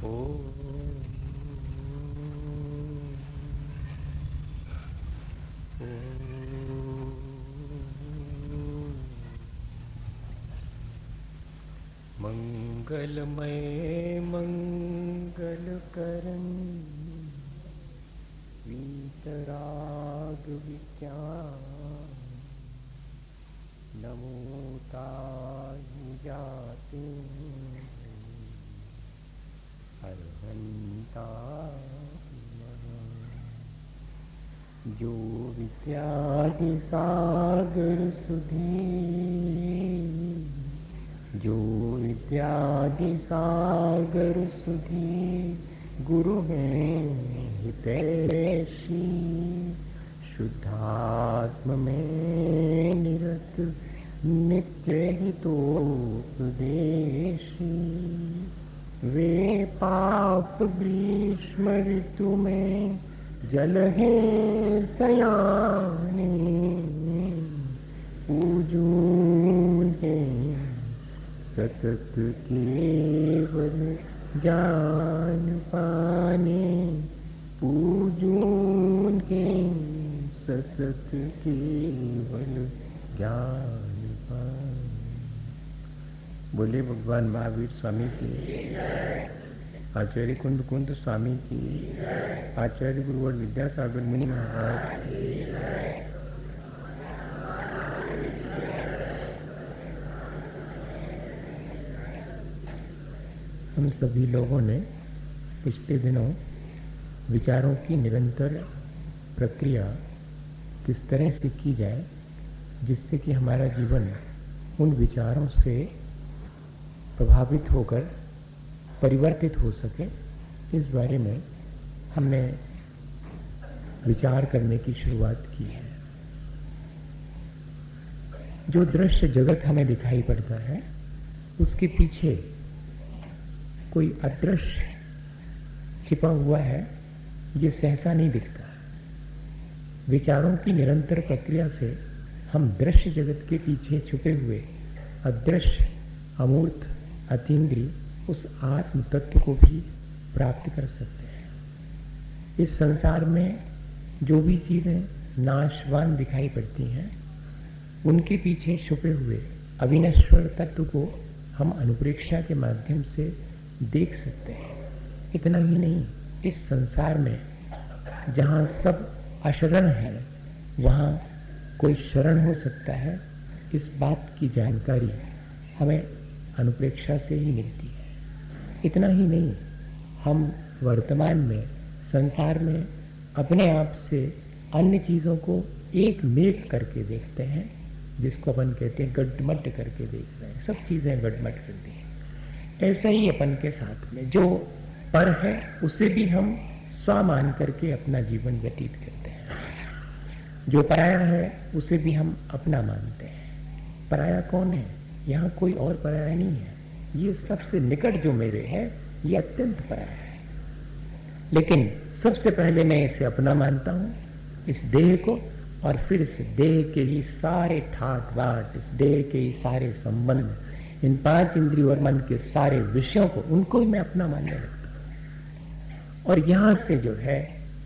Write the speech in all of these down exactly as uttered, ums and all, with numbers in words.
मंगलमय मंगलकरण वीतराग विज्ञान नमोताहि जाते अर्हन्ता जो विद्यादि सागर सुधी जो विद्यादि सागर सुधी गुरु में हितैषी शुद्धात्म में निरत नित्य हितोपदेशी वे पाप ग्रीष्म ऋतु में जल है सयाने पूजून है सतत केवल ज्ञान पाने पूजून के सतत केवल ज्ञान पाने। बोले भगवान महावीर स्वामी की, आचार्य कुंद कुंद स्वामी की, आचार्य गुरुवर विद्यासागर मुनि महाराज। हम सभी लोगों ने पिछले दिनों विचारों की निरंतर प्रक्रिया किस तरह से की जाए जिससे कि हमारा जीवन उन विचारों से प्रभावित होकर परिवर्तित हो सके, इस बारे में हमने विचार करने की शुरुआत की है। जो दृश्य जगत हमें दिखाई पड़ता है उसके पीछे कोई अदृश्य छिपा हुआ है, ये सहसा नहीं दिखता। विचारों की निरंतर प्रक्रिया से हम दृश्य जगत के पीछे छुपे हुए अदृश्य अमूर्त अतीन्द्रिय उस आत्म तत्व को भी प्राप्त कर सकते हैं। इस संसार में जो भी चीजें नाशवान दिखाई पड़ती हैं उनके पीछे छुपे हुए अविनश्वर तत्व को हम अनुप्रेक्षा के माध्यम से देख सकते हैं। इतना ही नहीं, इस संसार में जहां सब अशरण है वहां कोई शरण हो सकता है, इस बात की जानकारी हमें अनुप्रेक्षा से ही मिलती है। इतना ही नहीं, हम वर्तमान में संसार में अपने आप से अन्य चीजों को एक मेक करके देखते हैं, जिसको अपन कहते हैं गड्ढमड्ढ करके देख रहे हैं। सब चीजें गड्ढमड्ढ करती हैं। ऐसा ही अपन के साथ में जो पर है उसे भी हम स्व मान करके अपना जीवन व्यतीत करते हैं। जो पराया है उसे भी हम अपना मानते हैं। पराया कौन है? यहाँ कोई और पराया नहीं है। ये सबसे निकट जो मेरे है ये अत्यंत पराया है। लेकिन सबसे पहले मैं इसे अपना मानता हूं, इस देह को, और फिर इस देह के ही सारे ठाट बाट, इस देह के ही सारे संबंध, इन पांच इंद्रिय और मन के सारे विषयों को, उनको ही मैं अपना मानने लगता हूं। और यहां से जो है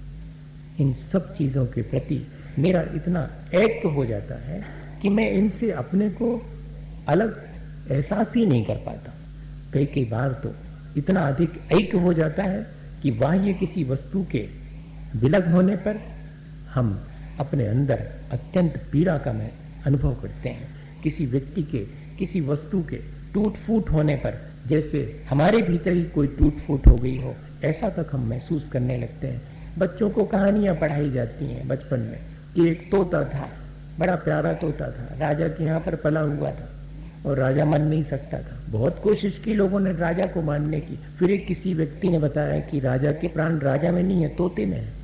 इन सब चीजों के प्रति मेरा इतना ऐक्य हो जाता है कि मैं इनसे अपने को अलग एहसास ही नहीं कर पाता। कई कई बार तो इतना अधिक ऐक्य हो जाता है कि बाह्य किसी वस्तु के विलग होने पर हम अपने अंदर अत्यंत पीड़ा का मैं अनुभव करते हैं। किसी व्यक्ति के, किसी वस्तु के टूट फूट होने पर जैसे हमारे भीतर ही कोई टूट फूट हो गई हो, ऐसा तक हम महसूस करने लगते हैं। बच्चों को कहानियां पढ़ाई जाती हैं बचपन में कि एक तोता था, बड़ा प्यारा तोता था, राजा के यहाँ पर पला हुआ था और राजा मान नहीं सकता था। बहुत कोशिश की लोगों ने राजा को मानने की। फिर एक किसी व्यक्ति ने बताया कि राजा के प्राण राजा में नहीं है, तोते में है,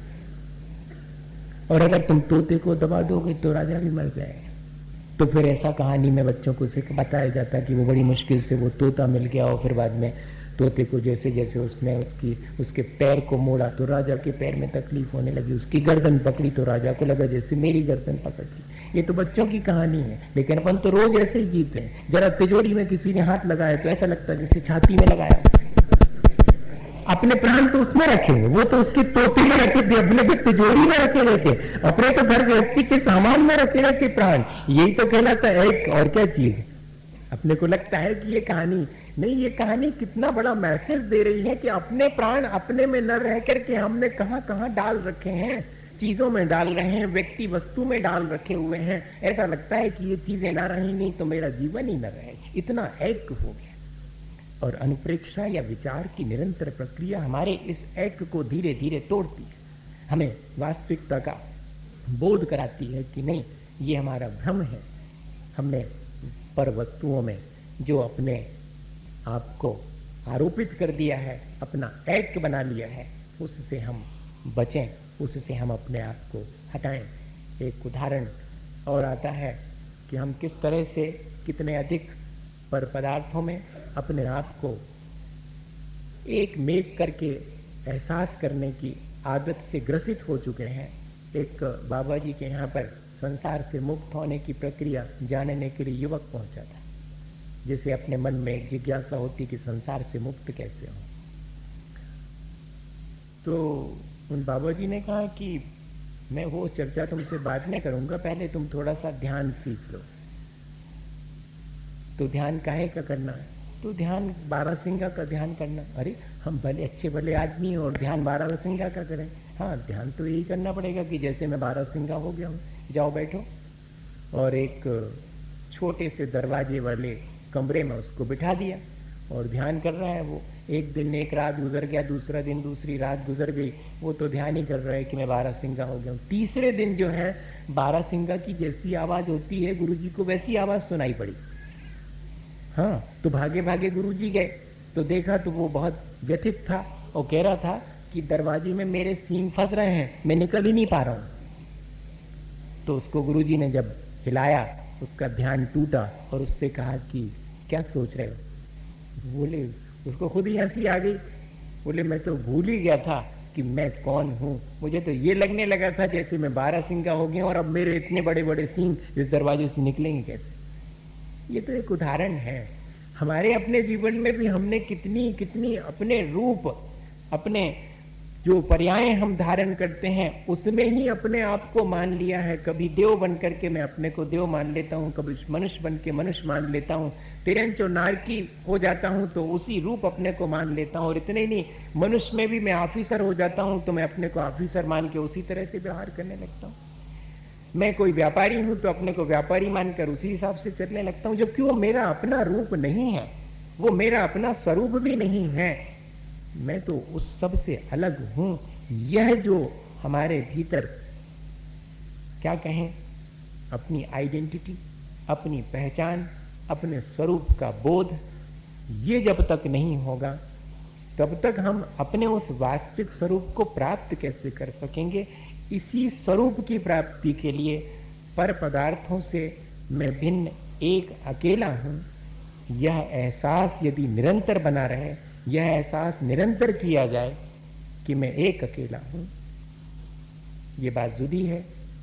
और अगर तुम तोते को दबा दोगे तो राजा भी मर जाएगा। तो फिर ऐसा कहानी में बच्चों को बताया जाता कि वो बड़ी मुश्किल से वो तोता मिल गया और फिर बाद में तोते को जैसे जैसे उसने उसकी उसके पैर को मोड़ा तो राजा के पैर में तकलीफ होने लगी। उसकी गर्दन पकड़ी तो राजा को लगा जैसे मेरी गर्दन पकड़ ली। ये तो बच्चों की कहानी है, लेकिन अपन तो रोज ऐसे ही जीते हैं। जरा तिजोरी में किसी ने हाथ लगाया तो ऐसा लगता है जैसे छाती में लगाया। अपने प्राण तो उसमें रखे हुए, वो तो उसकी टोपी में रखे थे, अपने के तिजोरी में रखे हुए थे, अपने तो घर व्यक्ति के सामान में रखे रहे थे प्राण। यही तो कहलाता है एक, और क्या चीज। अपने को लगता है कि ये कहानी नहीं, ये कहानी कितना बड़ा मैसेज दे रही है कि अपने प्राण अपने में न रह करके हमने कहां कहां डाल रखे हैं, चीजों में डाल रहे हैं, व्यक्ति वस्तु में डाल रखे हुए हैं। ऐसा लगता है कि ये चीजें ना रही नहीं तो मेरा जीवन ही न रहे, इतना एक हो गया। और अनुप्रेक्षा या विचार की निरंतर प्रक्रिया हमारे इस एक को धीरे धीरे तोड़ती है, हमें वास्तविकता का बोध कराती है कि नहीं, ये हमारा भ्रम है। हमने पर वस्तुओं में जो अपने आप को आरोपित कर दिया है, अपना एक बना लिया है, उससे हम बचें, उससे हम अपने आप को हटाएं। एक उदाहरण और आता है कि हम किस तरह से कितने अधिक पर पदार्थों में अपने आप को एक मेक करके एहसास करने की आदत से ग्रसित हो चुके हैं। एक बाबा जी के यहाँ पर संसार से मुक्त होने की प्रक्रिया जानने के लिए युवक पहुंचा था, जैसे अपने मन में एक जिज्ञासा होती कि संसार से मुक्त कैसे हो। तो उन बाबा जी ने कहा कि मैं वो चर्चा तुमसे बाद में करूंगा, पहले तुम थोड़ा सा ध्यान सीख लो। तो ध्यान काहे का करना है? तो ध्यान बारहसिंगा का ध्यान करना। अरे हम भले अच्छे भले आदमी हैं और ध्यान बारहसिंगा का करें? हाँ, ध्यान तो यही करना पड़ेगा कि जैसे मैं बारहसिंगा हो गया हूँ, जाओ बैठो और एक छोटे से दरवाजे वाले कमरे में उसको बिठा दिया और ध्यान कर रहा है। वो एक दिन एक रात गुजर गया, दूसरा दिन दूसरी रात गुजर गई, वो तो ध्यान ही कर रहा है कि मैं बारहसिंगा हो गया हूँ। तीसरे दिन जो है बारहसिंगा की जैसी आवाज होती है गुरुजी को वैसी आवाज सुनाई पड़ी। हाँ, तो भागे भागे गुरुजी गए तो देखा तो वो बहुत व्यथित था और कह रहा था कि दरवाजे में मेरे सींग फंस रहे हैं, मैं निकल ही नहीं पा रहा हूं। तो उसको गुरुजी ने जब हिलाया, उसका ध्यान टूटा और उससे कहा कि क्या सोच रहे हो? बोले, उसको खुद ही हंसी आ गई। बोले मैं तो भूल ही गया था कि मैं कौन हूं, मुझे तो ये लगने लगा था जैसे मैं बारहसिंगा हो गया और अब मेरे इतने बड़े बड़े सींग इस दरवाजे से निकलेंगे कैसे। ये तो एक उदाहरण है। हमारे अपने जीवन में भी हमने कितनी कितनी अपने रूप, अपने जो पर्याय हम धारण करते हैं उसमें ही अपने आप को मान लिया है। कभी देव बन करके मैं अपने को देव मान लेता हूं, कभी मनुष्य बन के मनुष्य मान लेता हूं, तिरंच और नारकी हो जाता हूं तो उसी रूप अपने को मान लेता हूं। और इतने नहीं, मनुष्य में भी मैं ऑफिसर हो जाता हूं तो मैं अपने को ऑफिसर मान के उसी तरह से व्यवहार करने लगता हूं। मैं कोई व्यापारी हूं तो अपने को व्यापारी मानकर उसी हिसाब से चलने लगता हूं, जबकि वो मेरा अपना रूप नहीं है, वो मेरा अपना स्वरूप भी नहीं है, मैं तो उस सब से अलग हूं। यह जो हमारे भीतर क्या कहें, अपनी आइडेंटिटी, अपनी पहचान, अपने स्वरूप का बोध, ये जब तक नहीं होगा तब तक हम अपने उस वास्तविक स्वरूप को प्राप्त कैसे कर सकेंगे। इसी स्वरूप की प्राप्ति के लिए पर पदार्थों से मैं भिन्न एक अकेला हूं, यह एहसास यदि निरंतर बना रहे, यह एहसास निरंतर किया जाए कि मैं एक अकेला हूं। ये बात जुदी है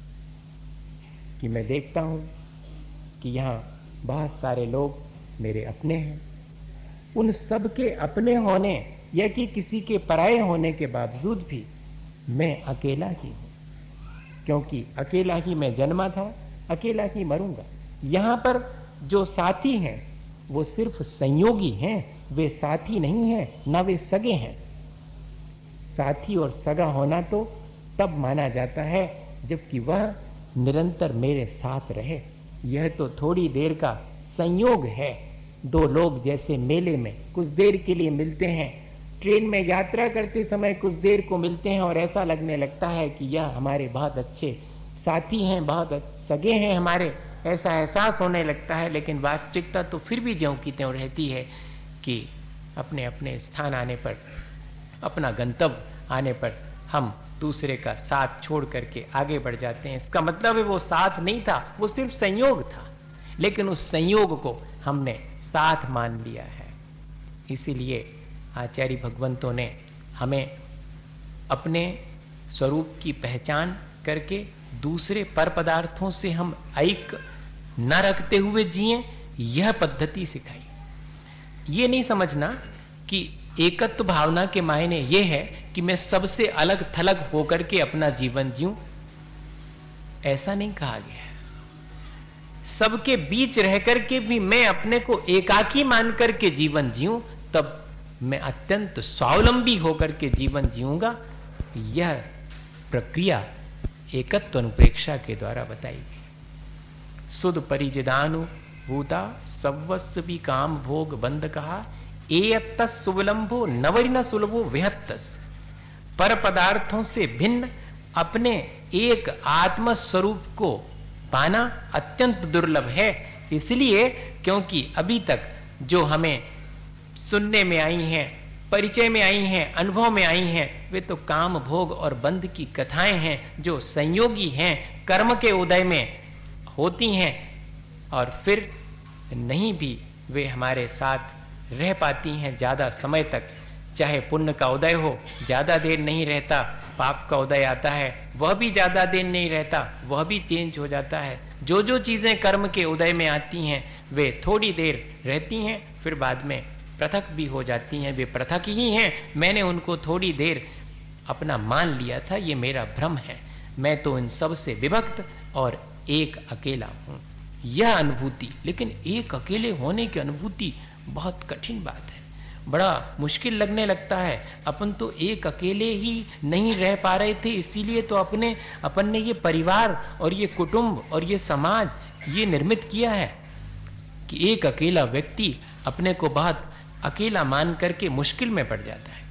कि मैं देखता हूं कि यहां बहुत सारे लोग मेरे अपने हैं, उन सब के अपने होने या कि किसी के पराये होने के बावजूद भी मैं अकेला ही हूं, क्योंकि अकेला ही मैं जन्मा था, अकेला ही मरूंगा। यहां पर जो साथी हैं वो सिर्फ संयोगी हैं, वे साथी नहीं हैं, ना वे सगे हैं। साथी और सगा होना तो तब माना जाता है जबकि वह निरंतर मेरे साथ रहे। यह तो थोड़ी देर का संयोग है। दो लोग जैसे मेले में कुछ देर के लिए मिलते हैं, ट्रेन में यात्रा करते समय कुछ देर को मिलते हैं और ऐसा लगने लगता है कि यह हमारे बहुत अच्छे साथी हैं, बहुत सगे हैं हमारे, ऐसा एहसास होने लगता है। लेकिन वास्तविकता तो फिर भी ज्यों की त्यों रहती है कि अपने अपने स्थान आने पर, अपना गंतव्य आने पर हम दूसरे का साथ छोड़ करके आगे बढ़ जाते हैं। इसका मतलब है वो साथ नहीं था, वो सिर्फ संयोग था, लेकिन उस संयोग को हमने साथ मान लिया है। इसीलिए आचार्य भगवंतों ने हमें अपने स्वरूप की पहचान करके दूसरे पर पदार्थों से हम ऐक्य न रखते हुए जिए, यह पद्धति सिखाई। ये नहीं समझना कि एकत्व भावना के मायने यह है कि मैं सबसे अलग थलग होकर के अपना जीवन जीऊं, ऐसा नहीं कहा गया है। सबके बीच रह करके भी मैं अपने को एकाकी मान करके जीवन जीऊं, तब मैं अत्यंत स्वावलंबी होकर के जीवन जीऊंगा। यह प्रक्रिया एकत्व अनुप्रेक्षा के द्वारा बताई गई। सुध परिजिदानु भूता सवस्व भी काम भोग बंद कहा, एयत्तस सुविलंबो नवरि न सुलभो विहत्तस। पर पदार्थों से भिन्न अपने एक आत्म स्वरूप को पाना अत्यंत दुर्लभ है। इसलिए क्योंकि अभी तक जो हमें सुनने में आई हैं, परिचय में आई हैं, अनुभव में आई हैं, वे तो काम भोग और बंध की कथाएं हैं जो संयोगी हैं, कर्म के उदय में होती हैं और फिर नहीं भी वे हमारे साथ रह पाती हैं ज्यादा समय तक। चाहे पुण्य का उदय हो, ज्यादा देर नहीं रहता, पाप का उदय आता है, वह भी ज्यादा देर नहीं रहता, वह भी चेंज हो जाता है। जो जो चीजें कर्म के उदय में आती हैं वे थोड़ी देर रहती हैं, फिर बाद में पृथक भी हो जाती हैं। वे पृथक ही हैं, मैंने उनको थोड़ी देर अपना मान लिया था, ये मेरा भ्रम है। मैं तो इन सब से विभक्त और एक अकेला हूं, यह अनुभूति। लेकिन एक अकेले होने की अनुभूति बहुत कठिन बात है, बड़ा मुश्किल लगने लगता है। अपन तो एक अकेले ही नहीं रह पा रहे थे, इसीलिए तो अपने अपन ने ये परिवार और ये कुटुंब और ये समाज ये निर्मित किया है कि एक अकेला व्यक्ति अपने को बहुत अकेला मान करके मुश्किल में पड़ जाता है।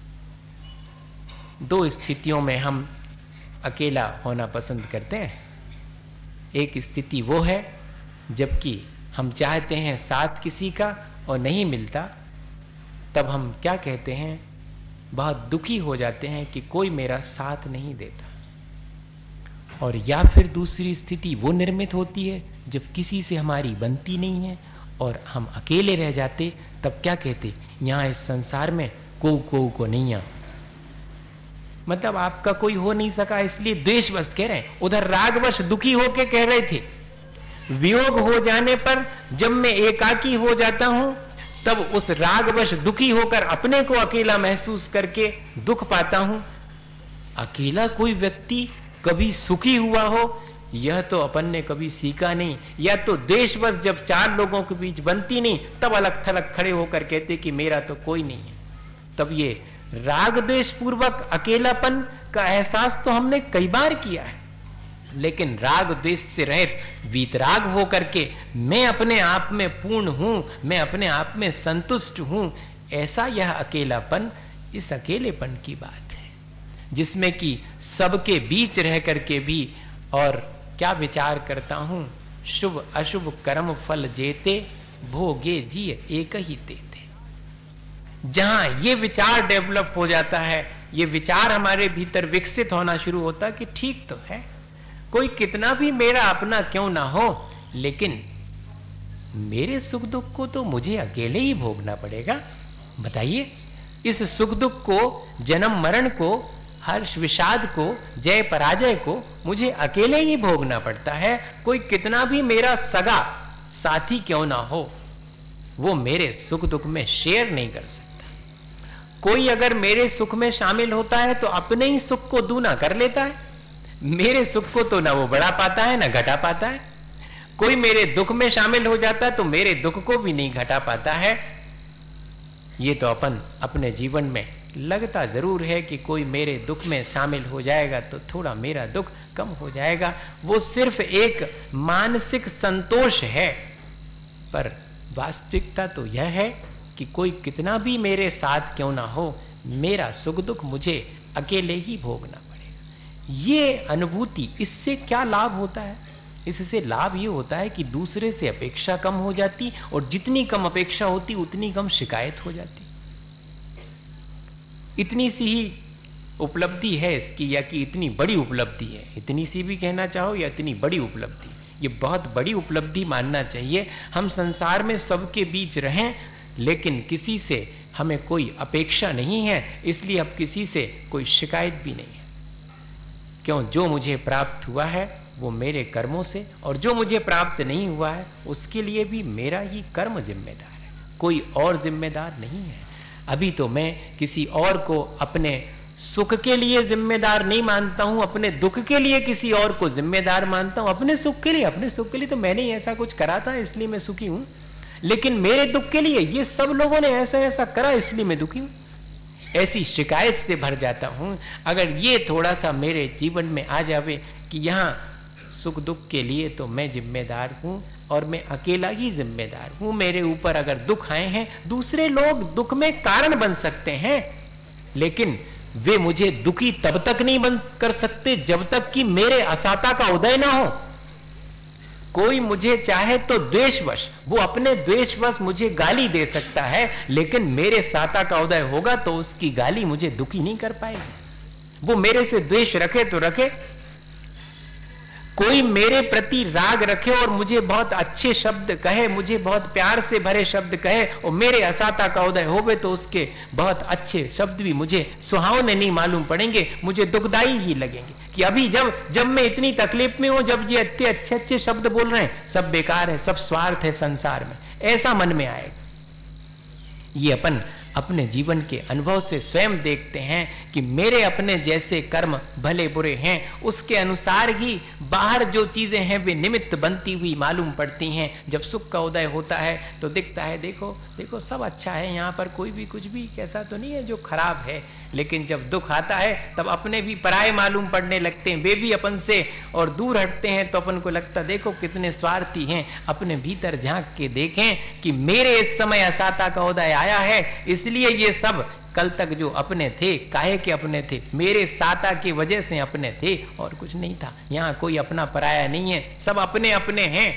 दो स्थितियों में हम अकेला होना पसंद करते हैं। एक स्थिति वो है जबकि हम चाहते हैं साथ किसी का और नहीं मिलता, तब हम क्या कहते हैं, बहुत दुखी हो जाते हैं कि कोई मेरा साथ नहीं देता। और या फिर दूसरी स्थिति वो निर्मित होती है जब किसी से हमारी बनती नहीं है और हम अकेले रह जाते, तब क्या कहते, यहां इस संसार में को को को नहीं आ, मतलब आपका कोई हो नहीं सका इसलिए द्वेषवश कह रहे हैं। उधर रागवश दुखी होके कह रहे थे, वियोग हो जाने पर जब मैं एकाकी हो जाता हूं तब उस रागवश दुखी होकर अपने को अकेला महसूस करके दुख पाता हूं। अकेला कोई व्यक्ति कभी सुखी हुआ हो, यह तो अपन ने कभी सीखा नहीं। या तो द्वेषवश जब चार लोगों के बीच बनती नहीं, तब अलग थलग खड़े होकर कहते कि मेरा तो कोई नहीं है। तब ये राग द्वेष पूर्वक अकेलापन का एहसास तो हमने कई बार किया है, लेकिन राग द्वेष से रहित वीतराग होकर के मैं अपने आप में पूर्ण हूं, मैं अपने आप में संतुष्ट हूं, ऐसा यह अकेलापन, इस अकेलेपन की बात है जिसमें कि सबके बीच रह करके भी और क्या विचार करता हूं, शुभ अशुभ कर्म फल जेते, भोगे जिय एक ही तेते। जहां ये विचार डेवलप हो जाता है, ये विचार हमारे भीतर विकसित होना शुरू होता है कि ठीक तो है, कोई कितना भी मेरा अपना क्यों ना हो, लेकिन मेरे सुख दुख को तो मुझे अकेले ही भोगना पड़ेगा। बताइए, इस सुख दुख को, जन्म मरण को, हर्ष विषाद को, जय पराजय को मुझे अकेले ही भोगना पड़ता है। कोई कितना भी मेरा सगा साथी क्यों ना हो, वो मेरे सुख दुख में शेयर नहीं कर सकता। कोई अगर मेरे सुख में शामिल होता है तो अपने ही सुख को दूना कर लेता है, मेरे सुख को तो ना वो बढ़ा पाता है ना घटा पाता है। कोई मेरे दुख में शामिल हो जाता है तो मेरे दुख को भी नहीं घटा पाता है। ये तो अपन अपने जीवन में लगता जरूर है कि कोई मेरे दुख में शामिल हो जाएगा तो थोड़ा मेरा दुख कम हो जाएगा। वो सिर्फ एक मानसिक संतोष है, पर वास्तविकता तो यह है कि कोई कितना भी मेरे साथ क्यों ना हो, मेरा सुख दुख मुझे अकेले ही भोगना पड़ेगा। ये अनुभूति, इससे क्या लाभ होता है? इससे लाभ ये होता है कि दूसरे से अपेक्षा कम हो जाती, और जितनी कम अपेक्षा होती उतनी कम शिकायत हो जाती। इतनी सी ही उपलब्धि है इसकी, या कि इतनी बड़ी उपलब्धि है, इतनी सी भी कहना चाहो या इतनी बड़ी उपलब्धि, ये बहुत बड़ी उपलब्धि मानना चाहिए। हम संसार में सबके बीच रहें, लेकिन किसी से हमें कोई अपेक्षा नहीं है, इसलिए अब किसी से कोई शिकायत भी नहीं है। क्यों? जो मुझे प्राप्त हुआ है वो मेरे कर्मों से, और जो मुझे प्राप्त नहीं हुआ है उसके लिए भी मेरा ही कर्म जिम्मेदार है, कोई और जिम्मेदार नहीं है। अभी तो मैं किसी और को अपने सुख के लिए जिम्मेदार नहीं मानता हूं, अपने दुख के लिए किसी और को जिम्मेदार मानता हूं। अपने सुख के लिए अपने सुख के लिए तो मैंने ही ऐसा कुछ करा था इसलिए मैं सुखी हूं, लेकिन मेरे दुख के लिए ये सब लोगों ने ऐसा ऐसा करा इसलिए मैं दुखी हूं। ऐसी शिकायत से भर जाता हूं। अगर ये थोड़ा सा मेरे जीवन में आ जावे कि यहां सुख दुख के लिए तो मैं जिम्मेदार हूं और मैं अकेला ही जिम्मेदार हूं। मेरे ऊपर अगर दुख आए हैं, दूसरे लोग दुख में कारण बन सकते हैं, लेकिन वे मुझे दुखी तब तक नहीं बन कर सकते जब तक कि मेरे असाता का उदय ना हो। कोई मुझे चाहे तो द्वेषवश, वो अपने द्वेषवश मुझे गाली दे सकता है, लेकिन मेरे साता का उदय होगा तो उसकी गाली मुझे दुखी नहीं कर पाएगी। वो मेरे से द्वेष रखे तो रखे। कोई मेरे प्रति राग रखे और मुझे बहुत अच्छे शब्द कहे, मुझे बहुत प्यार से भरे शब्द कहे, और मेरे असाता का उदय होवे तो उसके बहुत अच्छे शब्द भी मुझे सुहावने नहीं मालूम पड़ेंगे, मुझे दुखदाई ही लगेंगे कि अभी जब जब मैं इतनी तकलीफ में हूं, जब ये इतने अच्छे अच्छे शब्द बोल रहे हैं, सब बेकार है, सब स्वार्थ है संसार में, ऐसा मन में आएगा। ये अपन अपने जीवन के अनुभव से स्वयं देखते हैं कि मेरे अपने जैसे कर्म भले बुरे हैं, उसके अनुसार ही बाहर जो चीजें हैं वे निमित्त बनती हुई मालूम पड़ती हैं। जब सुख का उदय होता है तो दिखता है देखो देखो सब अच्छा है, यहां पर कोई भी कुछ भी कैसा तो नहीं है जो खराब है। लेकिन जब दुख आता है तब अपने भी पराये मालूम पड़ने लगते हैं, वे भी अपन से और दूर हटते हैं, तो अपन को लगता देखो कितने स्वार्थी हैं। अपने भीतर झांक के देखें कि मेरे इस समय असाता का उदय आया है, इसलिए ये सब कल तक जो अपने थे, काहे के अपने थे, मेरे साता की वजह से अपने थे और कुछ नहीं था। यहां कोई अपना पराया नहीं है, सब अपने अपने हैं।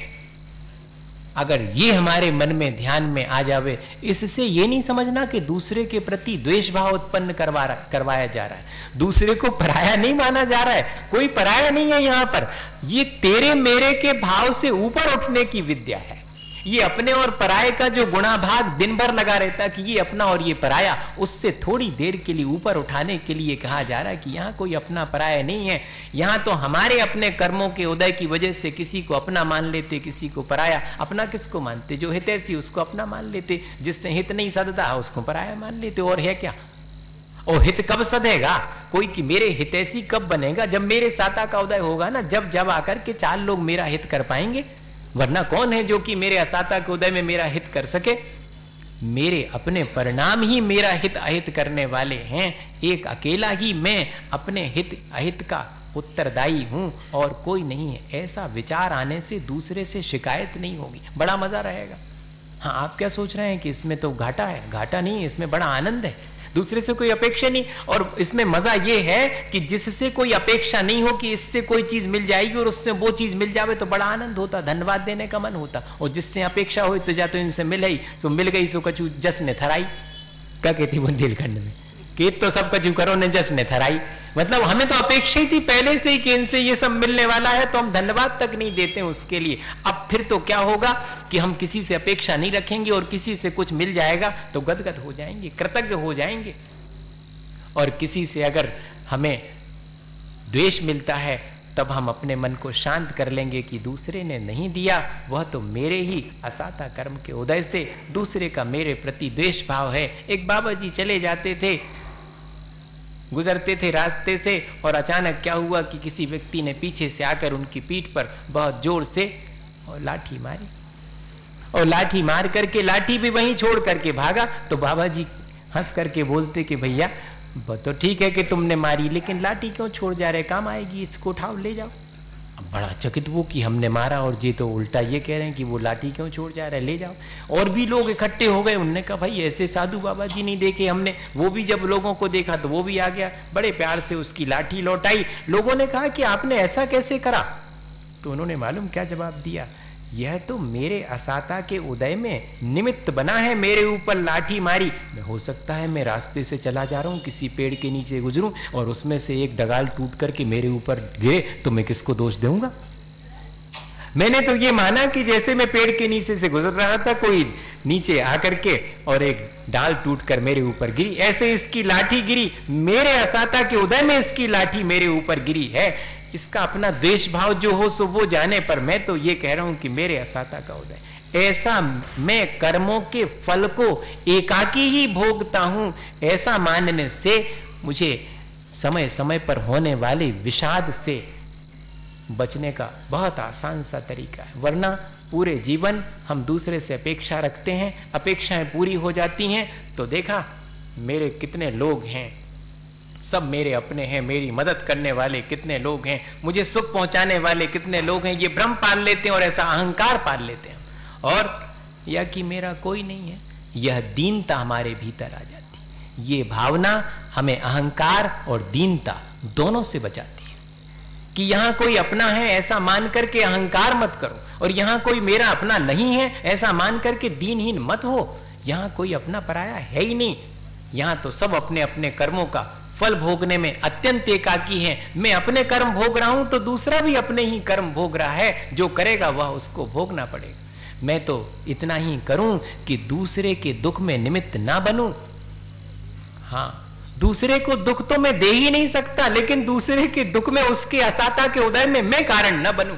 अगर ये हमारे मन में ध्यान में आ जावे, इससे ये नहीं समझना कि दूसरे के प्रति द्वेष भाव उत्पन्न करवा करवाया जा रहा है, दूसरे को पराया नहीं माना जा रहा है, कोई पराया नहीं है यहां पर। ये तेरे मेरे के भाव से ऊपर उठने की विद्या है। ये अपने और पराये का जो गुणाभाग दिन भर लगा रहता कि ये अपना और ये पराया, उससे थोड़ी देर के लिए ऊपर उठाने के लिए कहा जा रहा है कि यहां कोई अपना पराया नहीं है। यहां तो हमारे अपने कर्मों के उदय की वजह से किसी को अपना मान लेते, किसी को पराया। अपना किसको मानते? जो हितैषी उसको अपना मान लेते, जिससे हित नहीं सदता उसको पराया मान लेते। और है क्या? और हित कब सदेगा कोई कि मेरे हितैषी कब बनेगा? जब मेरे साता का उदय होगा ना, जब जब आकर के चार लोग मेरा हित कर पाएंगे। वरना कौन है जो कि मेरे असाता के उदय में मेरा हित कर सके? मेरे अपने परिणाम ही मेरा हित अहित करने वाले हैं। एक अकेला ही मैं अपने हित अहित का उत्तरदायी हूं और कोई नहीं है। ऐसा विचार आने से दूसरे से शिकायत नहीं होगी, बड़ा मजा रहेगा। हाँ, आप क्या सोच रहे हैं कि इसमें तो घाटा है? घाटा नहीं है, इसमें बड़ा आनंद है। दूसरे से कोई अपेक्षा नहीं, और इसमें मजा यह है कि जिससे कोई अपेक्षा नहीं हो कि इससे कोई चीज मिल जाएगी और उससे वो चीज मिल जावे तो बड़ा आनंद होता, धन्यवाद देने का मन होता। और जिससे अपेक्षा हो तो जा तो इनसे मिल ही, सो मिल गई सो कचू जस ने थराई। क्या कहती बुंदेलखंड में कि तो सब कचू करो ने जस ने थराई। मतलब हमें तो अपेक्षा ही थी पहले से ही कि इनसे ये सब मिलने वाला है, तो हम धन्यवाद तक नहीं देते उसके लिए। अब फिर तो क्या होगा कि हम किसी से अपेक्षा नहीं रखेंगे और किसी से कुछ मिल जाएगा तो गदगद हो जाएंगे, कृतज्ञ हो जाएंगे। और किसी से अगर हमें द्वेष मिलता है तब हम अपने मन को शांत कर लेंगे कि दूसरे ने नहीं दिया, वह तो मेरे ही असाता कर्म के उदय से दूसरे का मेरे प्रति द्वेष भाव है। एक बाबा जी चले जाते थे, गुजरते थे रास्ते से, और अचानक क्या हुआ कि किसी व्यक्ति ने पीछे से आकर उनकी पीठ पर बहुत जोर से और लाठी मारी, और लाठी मार करके लाठी भी वहीं छोड़ करके भागा। तो बाबा जी हंस करके बोलते कि भैया तो ठीक है कि तुमने मारी, लेकिन लाठी क्यों छोड़ जा रहे? काम आएगी, इसको उठाओ ले जाओ। अब बड़ा चकित वो कि हमने मारा और जी तो उल्टा ये कह रहे हैं कि वो लाठी क्यों छोड़ जा रहा है, ले जाओ। और भी लोग इकट्ठे हो गए, उनने कहा भाई ऐसे साधु बाबा जी नहीं देखे हमने। वो भी जब लोगों को देखा तो वो भी आ गया, बड़े प्यार से उसकी लाठी लौटाई। लोगों ने कहा कि आपने ऐसा कैसे करा? तो उन्होंने मालूम क्या जवाब दिया? यह तो मेरे असाता के उदय में निमित्त बना है, मेरे ऊपर लाठी मारी। हो सकता है मैं रास्ते से चला जा रहा हूं, किसी पेड़ के नीचे गुजरूं और उसमें से एक डगाल टूट करके मेरे ऊपर गिरे, तो मैं किसको दोष दूंगा? मैंने तो ये माना कि जैसे मैं पेड़ के नीचे से गुजर रहा था, कोई नीचे आकर के और एक डाल टूटकर मेरे ऊपर गिरी, ऐसे इसकी लाठी गिरी, मेरे असाता के उदय में इसकी लाठी मेरे ऊपर गिरी है। इसका अपना द्वेष भाव जो हो सो वो जाने, पर मैं तो ये कह रहा हूं कि मेरे असाता का उदय। ऐसा मैं कर्मों के फल को एकाकी ही भोगता हूं, ऐसा मानने से मुझे समय समय पर होने वाले विषाद से बचने का बहुत आसान सा तरीका है। वरना पूरे जीवन हम दूसरे से अपेक्षा रखते हैं, अपेक्षाएं पूरी हो जाती हैं तो देखा मेरे कितने लोग हैं, सब मेरे अपने हैं, मेरी मदद करने वाले कितने लोग हैं, मुझे सुख पहुंचाने वाले कितने लोग हैं, ये भ्रम पाल लेते हैं और ऐसा अहंकार पाल लेते हैं। और यह कि मेरा कोई नहीं है, यह दीनता हमारे भीतर आ जाती है। ये भावना हमें अहंकार और दीनता दोनों से बचाती है कि यहां कोई अपना है ऐसा मान करके अहंकार मत करो, और यहां कोई मेरा अपना नहीं है ऐसा मान करके दीनहीन मत हो। यहां कोई अपना पराया है ही नहीं, यहां तो सब अपने अपने कर्मों का फल भोगने में अत्यंत एकाकी है। मैं अपने कर्म भोग रहा हूं तो दूसरा भी अपने ही कर्म भोग रहा है, जो करेगा वह उसको भोगना पड़ेगा। मैं तो इतना ही करूं कि दूसरे के दुख में निमित्त ना बनूं। हां, दूसरे को दुख तो मैं दे ही नहीं सकता, लेकिन दूसरे के दुख में, उसके असाता के उदय में मैं कारण न बनूं।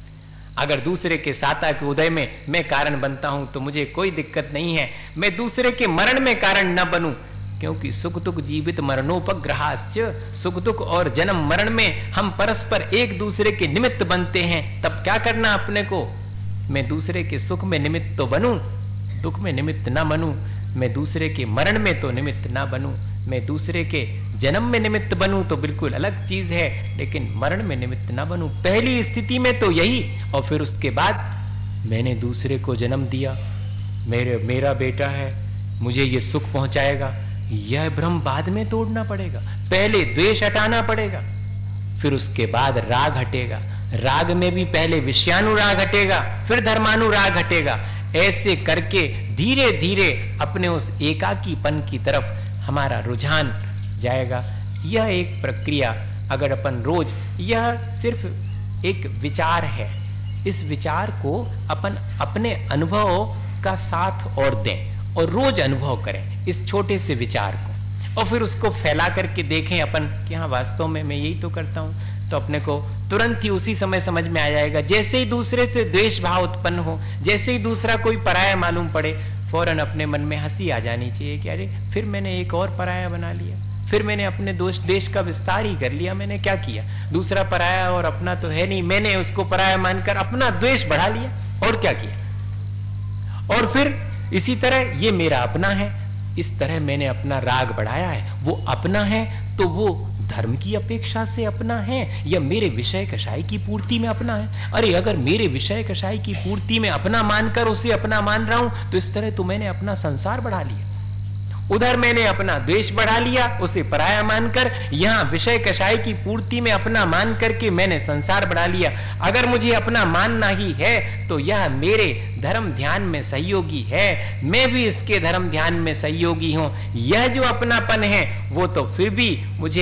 अगर दूसरे के साता के उदय में मैं कारण बनता हूं तो मुझे कोई दिक्कत नहीं है, मैं दूसरे के मरण में कारण न बनूं, क्योंकि सुख दुख जीवित मरणोपग्रहाश्च, सुख दुख और जन्म मरण में हम परस्पर एक दूसरे के निमित्त बनते हैं। तब क्या करना अपने को, मैं दूसरे के सुख में निमित्त तो बनूं, दुख में निमित्त ना बनूं। मैं दूसरे के मरण में तो निमित्त ना बनूं, मैं दूसरे के जन्म में निमित्त बनूं तो बिल्कुल अलग चीज है, लेकिन मरण में निमित्त ना बनूं। पहली स्थिति में तो यही, और फिर उसके बाद मैंने दूसरे को जन्म दिया, मेरे मेरा बेटा है, मुझे ये सुख पहुंचाएगा, यह भ्रम बाद में तोड़ना पड़ेगा। पहले द्वेष हटाना पड़ेगा, फिर उसके बाद राग हटेगा। राग में भी पहले विषयानुराग हटेगा, फिर धर्मानुराग हटेगा। ऐसे करके धीरे धीरे अपने उस एकाकीपन की तरफ हमारा रुझान जाएगा। यह एक प्रक्रिया, अगर अपन रोज, यह सिर्फ एक विचार है, इस विचार को अपन अपने अनुभव का साथ और दें और रोज अनुभव करें इस छोटे से विचार को, और फिर उसको फैला करके देखें अपन कि हाँ वास्तव में मैं यही तो करता हूं। तो अपने को तुरंत ही उसी समय समझ में आ जाएगा। जैसे ही दूसरे से द्वेष भाव उत्पन्न हो, जैसे ही दूसरा कोई पराया मालूम पड़े, फौरन अपने मन में हंसी आ जानी चाहिए कि अरे फिर मैंने एक और पराया बना लिया, फिर मैंने अपने दोष देश का विस्तार ही कर लिया। मैंने क्या किया, दूसरा पराया और अपना तो है नहीं, मैंने उसको पराया मानकर अपना द्वेष बढ़ा लिया, और क्या किया। और फिर इसी तरह ये मेरा अपना है, इस तरह मैंने अपना राग बढ़ाया है। वो अपना है तो वो धर्म की अपेक्षा से अपना है या मेरे विषय कषाय की पूर्ति में अपना है। अरे अगर मेरे विषय कषाय की पूर्ति में अपना मानकर उसे अपना मान रहा हूं तो इस तरह तो मैंने अपना संसार बढ़ा लिया। उधर मैंने अपना द्वेष बढ़ा लिया उसे पराया मानकर, यहां विषय कषाय की पूर्ति में अपना मान करके मैंने संसार बढ़ा लिया। अगर मुझे अपना मानना ही है तो यह मेरे धर्म ध्यान में सहयोगी है, मैं भी इसके धर्म ध्यान में सहयोगी हूं। यह जो अपनापन है वो तो फिर भी मुझे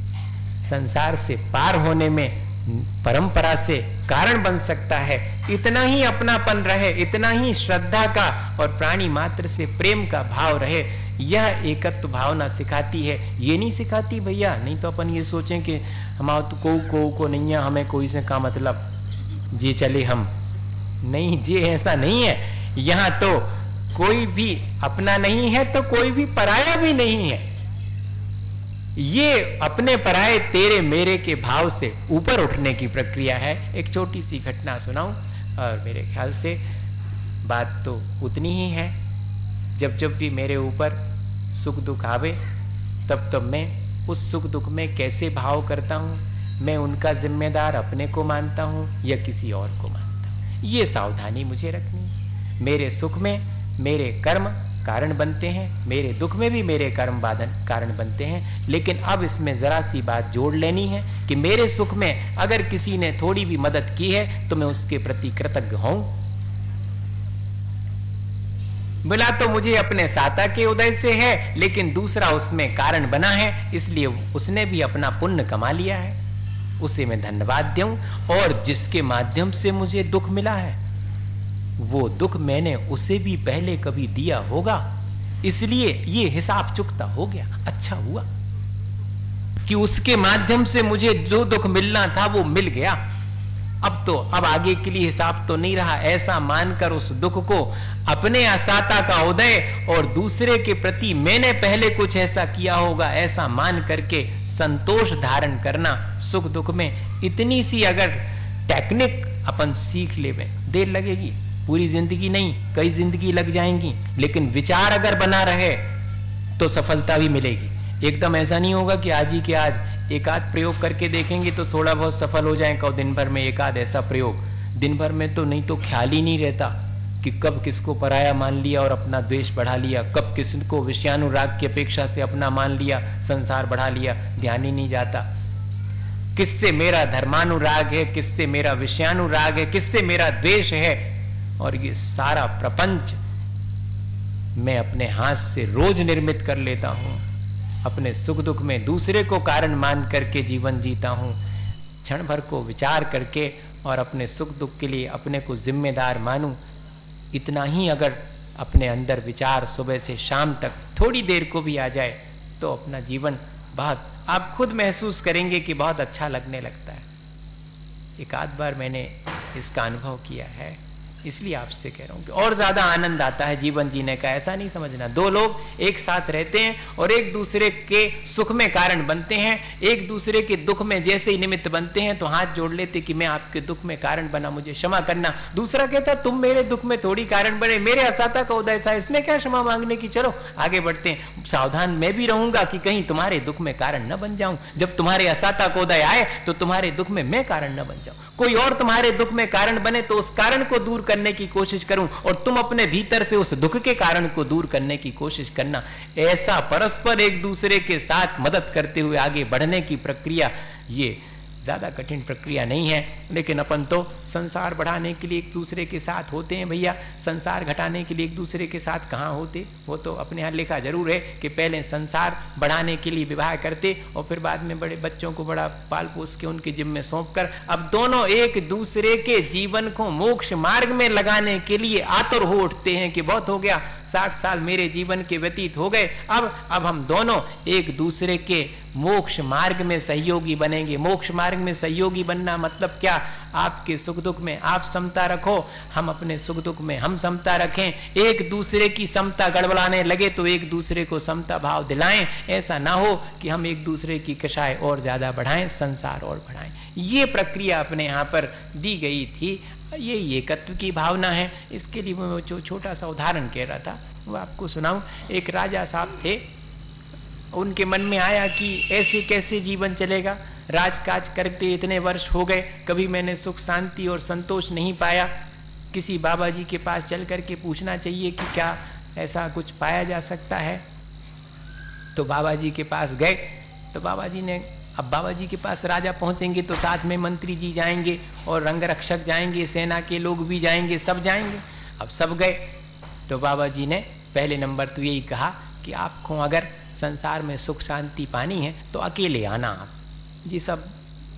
संसार से पार होने में परंपरा से कारण बन सकता है। इतना ही अपनापन रहे, इतना ही श्रद्धा का और प्राणी मात्र से प्रेम का भाव रहे, यह एकत्व भावना सिखाती है। ये नहीं सिखाती भैया, नहीं तो अपन ये सोचें कि हम तो को को को नहीं है, हमें कोई से का मतलब, जी चले हम नहीं, जी ऐसा नहीं है। यहां तो कोई भी अपना नहीं है तो कोई भी पराया भी नहीं है। ये अपने पराये तेरे मेरे के भाव से ऊपर उठने की प्रक्रिया है। एक छोटी सी घटना सुनाऊं, और मेरे ख्याल से बात तो उतनी ही है। जब जब भी मेरे ऊपर सुख दुख आवे, तब तब मैं उस सुख दुख में कैसे भाव करता हूं, मैं उनका जिम्मेदार अपने को मानता हूं या किसी और को मानता हूं, ये सावधानी मुझे रखनी है। मेरे सुख में मेरे कर्म कारण बनते हैं, मेरे दुख में भी मेरे कर्म बाधन कारण बनते हैं। लेकिन अब इसमें जरा सी बात जोड़ लेनी है कि मेरे सुख में अगर किसी ने थोड़ी भी मदद की है तो मैं उसके प्रति कृतज्ञ हूं। बोला तो मुझे अपने साता के उदय से है, लेकिन दूसरा उसमें कारण बना है, इसलिए उसने भी अपना पुण्य कमा लिया है, उसे मैं धन्यवाद दूं। और जिसके माध्यम से मुझे दुख मिला है वो दुख मैंने उसे भी पहले कभी दिया होगा, इसलिए ये हिसाब चुकता हो गया। अच्छा हुआ कि उसके माध्यम से मुझे जो दुख मिलना था वो मिल गया। अब तो अब आगे के लिए हिसाब तो नहीं रहा, ऐसा मानकर उस दुख को अपने असाता का उदय और दूसरे के प्रति मैंने पहले कुछ ऐसा किया होगा ऐसा मान करके संतोष धारण करना सुख दुख में। इतनी सी अगर टेक्निक अपन सीख ले में देर लगेगी, पूरी जिंदगी नहीं, कई जिंदगी लग जाएंगी, लेकिन विचार अगर बना रहे तो सफलता भी मिलेगी। एकदम ऐसा नहीं होगा कि आज ही के आज एक आध प्रयोग करके देखेंगे तो थोड़ा बहुत सफल हो जाए, कहो दिन भर में एक आध ऐसा प्रयोग, दिन भर में तो नहीं तो ख्याल ही नहीं रहता कि कब किसको पराया मान लिया और अपना द्वेष बढ़ा लिया, कब किसको विषयानुराग की अपेक्षा से अपना मान लिया, संसार बढ़ा लिया, ध्यान ही नहीं जाता। किससे मेरा धर्मानुराग है, किससे मेरा विषयानुराग है, किससे मेरा द्वेष है, और ये सारा प्रपंच मैं अपने हाथ से रोज निर्मित कर लेता हूं। अपने सुख दुख में दूसरे को कारण मान करके जीवन जीता हूं। क्षण भर को विचार करके और अपने सुख दुख के लिए अपने को जिम्मेदार मानूं, इतना ही अगर अपने अंदर विचार सुबह से शाम तक थोड़ी देर को भी आ जाए तो अपना जीवन बहुत, आप खुद महसूस करेंगे कि बहुत अच्छा लगने लगता है। एक आध बार मैंने इसका अनुभव किया है, इसलिए आपसे कह रहा हूं कि और ज्यादा आनंद आता है जीवन जीने का। ऐसा नहीं समझना दो लोग एक साथ रहते हैं और एक दूसरे के सुख में कारण बनते हैं, एक दूसरे के दुख में जैसे ही निमित्त बनते हैं तो हाथ जोड़ लेते कि मैं आपके दुख में कारण बना, मुझे क्षमा करना। दूसरा कहता तुम मेरे दुख में थोड़ी कारण बने, मेरे असाता का उदय था, इसमें क्या क्षमा मांगने की, चलो आगे बढ़ते हैं। सावधान मैं भी रहूंगा कि कहीं तुम्हारे दुख में कारण न बन जाऊं। जब तुम्हारे असाता का उदय आए तो तुम्हारे दुख में मैं कारण न बन जाऊं, कोई और तुम्हारे दुख में कारण बने तो उस कारण को दूर करने की कोशिश करूं और तुम अपने भीतर से उस दुख के कारण को दूर करने की कोशिश करना। ऐसा परस्पर एक दूसरे के साथ मदद करते हुए आगे बढ़ने की प्रक्रिया, ये ज्यादा कठिन प्रक्रिया नहीं है। लेकिन अपन तो संसार बढ़ाने के लिए एक दूसरे के साथ होते हैं भैया, संसार घटाने के लिए एक दूसरे के साथ कहां होते। वो तो अपने यहां लिखा जरूर है कि पहले संसार बढ़ाने के लिए विवाह करते और फिर बाद में बड़े बच्चों को बड़ा पाल पोस के उनके जिम्मे सौंप कर अब दोनों एक दूसरे के जीवन को मोक्ष मार्ग में लगाने के लिए आतुर हो उठते हैं कि बहुत हो गया, साठ साल मेरे जीवन के व्यतीत हो गए, अब अब हम दोनों एक दूसरे के मोक्ष मार्ग में सहयोगी बनेंगे। मोक्ष मार्ग में सहयोगी बनना मतलब क्या, आपके सुख दुख में आप समता रखो, हम अपने सुख दुख में हम समता रखें। एक दूसरे की समता गड़बड़ाने लगे तो एक दूसरे को समता भाव दिलाएं। ऐसा ना हो कि हम एक दूसरे की कषाय और ज्यादा बढ़ाएं, संसार और बढ़ाएं। ये प्रक्रिया अपने यहां पर दी गई थी। ये एकत्व की भावना है। इसके लिए मैं जो छोटा सा उदाहरण कह रहा था वो आपको सुनाऊं। एक राजा साहब थे, उनके मन में आया कि ऐसे कैसे जीवन चलेगा, राजकाज करते इतने वर्ष हो गए, कभी मैंने सुख शांति और संतोष नहीं पाया। किसी बाबा जी के पास चल करके पूछना चाहिए कि क्या ऐसा कुछ पाया जा सकता है। तो बाबा जी के पास गए तो बाबा जी ने, अब बाबा जी के पास राजा पहुंचेंगे तो साथ में मंत्री जी जाएंगे और रंग रक्षक जाएंगे, सेना के लोग भी जाएंगे, सब जाएंगे। अब सब गए तो बाबा जी ने पहले नंबर तो यही कहा कि आपको अगर संसार में सुख शांति पानी है तो अकेले आना। आप जी सब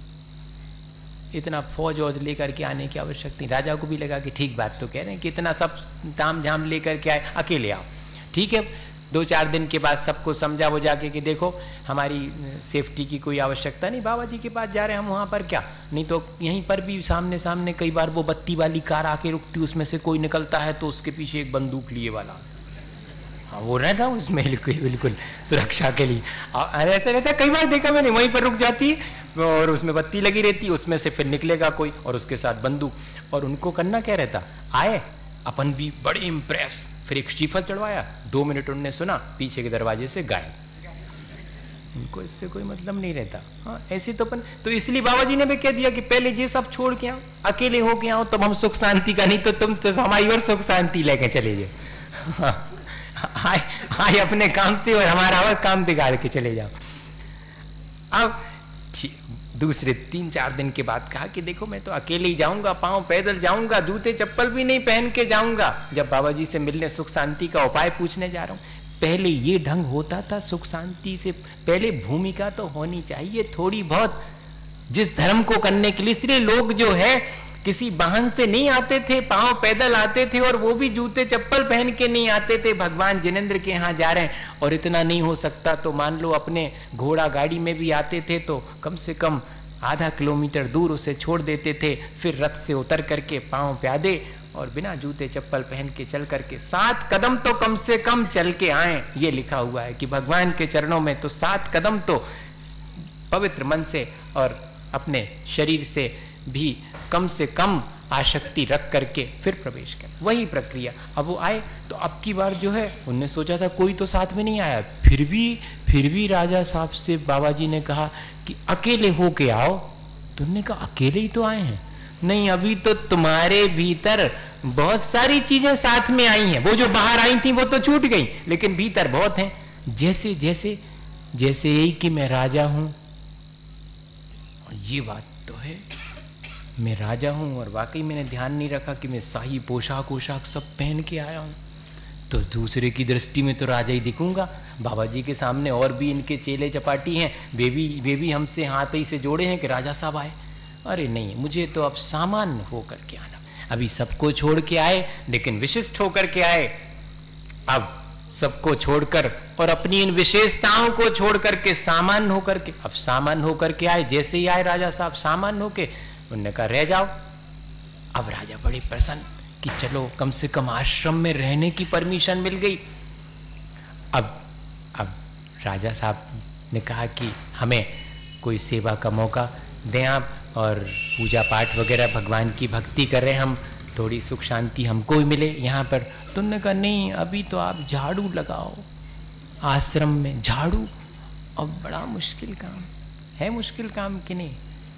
इतना फौज वौज लेकर के आने की आवश्यकता नहीं। राजा को भी लगा कि ठीक बात तो कह रहे हैं कि इतना सब ताम झाम लेकर के आए, अकेले आओ। ठीक है, दो चार दिन के बाद सबको समझा वो जाके कि देखो हमारी सेफ्टी की कोई आवश्यकता नहीं, बाबा जी के पास जा रहे हैं हम, वहां पर क्या, नहीं तो यहीं पर भी सामने सामने कई बार वो बत्ती वाली कार आके रुकती, उसमें से कोई निकलता है तो उसके पीछे एक बंदूक लिए वाला, हाँ वो रहता उसमें बिल्कुल सुरक्षा के लिए। ऐसा रहता कई बार देखा मैंने, वहीं पर रुक जाती और उसमें बत्ती लगी रहती, उसमें से फिर निकलेगा कोई और उसके साथ बंदूक। और उनको करना क्या रहता, आए अपन भी बड़े इंप्रेस, फिर एक श्रीफल चढ़वाया, दो मिनट उनने सुना, पीछे के दरवाजे से गायब। उनको इससे कोई मतलब नहीं रहता। हाँ ऐसे तो अपन, तो इसलिए बाबा जी ने भी कह दिया कि पहले ये सब छोड़ के आओ, अकेले हो के आओ, तब हम सुख शांति का, नहीं तो तुम तो हमारी और सुख शांति लेके चले जाओ। आए आए अपने काम से और हमारा और काम बिगाड़ के चले जाओ। अब दूसरे तीन चार दिन के बाद कहा कि देखो मैं तो अकेले ही जाऊंगा, पांव पैदल जाऊंगा, जूते चप्पल भी नहीं पहन के जाऊंगा। जब बाबा जी से मिलने सुख शांति का उपाय पूछने जा रहा हूं, पहले ये ढंग होता था सुख शांति से पहले भूमिका तो होनी चाहिए थोड़ी बहुत जिस धर्म को करने के लिए। इसलिए लोग जो है किसी वाहन से नहीं आते थे, पांव पैदल आते थे और वो भी जूते चप्पल पहन के नहीं आते थे। भगवान जिनेंद्र के यहां जा रहे हैं और इतना नहीं हो सकता तो मान लो अपने घोड़ा गाड़ी में भी आते थे तो कम से कम आधा किलोमीटर दूर उसे छोड़ देते थे, फिर रथ से उतर करके पांव प्यादे और बिना जूते चप्पल पहन के चल करके सात कदम तो कम से कम चल के आए। ये लिखा हुआ है कि भगवान के चरणों में तो सात कदम तो पवित्र मन से और अपने शरीर से भी कम से कम आसक्ति रख करके फिर प्रवेश कर। वही प्रक्रिया। अब वो आए तो अब की बार जो है उनने सोचा था कोई तो साथ में नहीं आया, फिर भी फिर भी राजा साहब से बाबा जी ने कहा कि अकेले होके आओ। तो उन्होंने कहा अकेले ही तो आए हैं। नहीं, अभी तो तुम्हारे भीतर बहुत सारी चीजें साथ में आई हैं। वो जो बाहर आई थी वो तो छूट गई, लेकिन भीतर बहुत हैं। जैसे जैसे जैसे यही कि मैं राजा हूं, ये बात तो है, मैं राजा हूं और वाकई मैंने ध्यान नहीं रखा कि मैं शाही पोशाक वोशाक सब पहन के आया हूं, तो दूसरे की दृष्टि में तो राजा ही दिखूंगा। बाबा जी के सामने और भी इनके चेले चपाटी हैं, वे भी वे भी हमसे हाथ ही से जोड़े हैं कि राजा साहब आए। अरे नहीं, मुझे तो अब सामान्य होकर के आना। अभी सबको छोड़ के आए, लेकिन विशिष्ट होकर के आए। अब सबको छोड़कर और अपनी इन विशेषताओं को छोड़ करके सामान्य होकर के, अब सामान्य होकर के आए। जैसे ही आए राजा साहब सामान्य होके, उन्होंने कहा रह जाओ। अब राजा बड़े प्रसन्न कि चलो कम से कम आश्रम में रहने की परमिशन मिल गई। अब अब राजा साहब ने कहा कि हमें कोई सेवा का मौका दें आप, और पूजा पाठ वगैरह भगवान की भक्ति कर रहे हैं हम, थोड़ी सुख शांति हमको भी मिले यहाँ पर। तो उन्होंने कहा नहीं, अभी तो आप झाड़ू लगाओ आश्रम में। झाड़ू? अब बड़ा मुश्किल काम है। मुश्किल काम कि नहीं?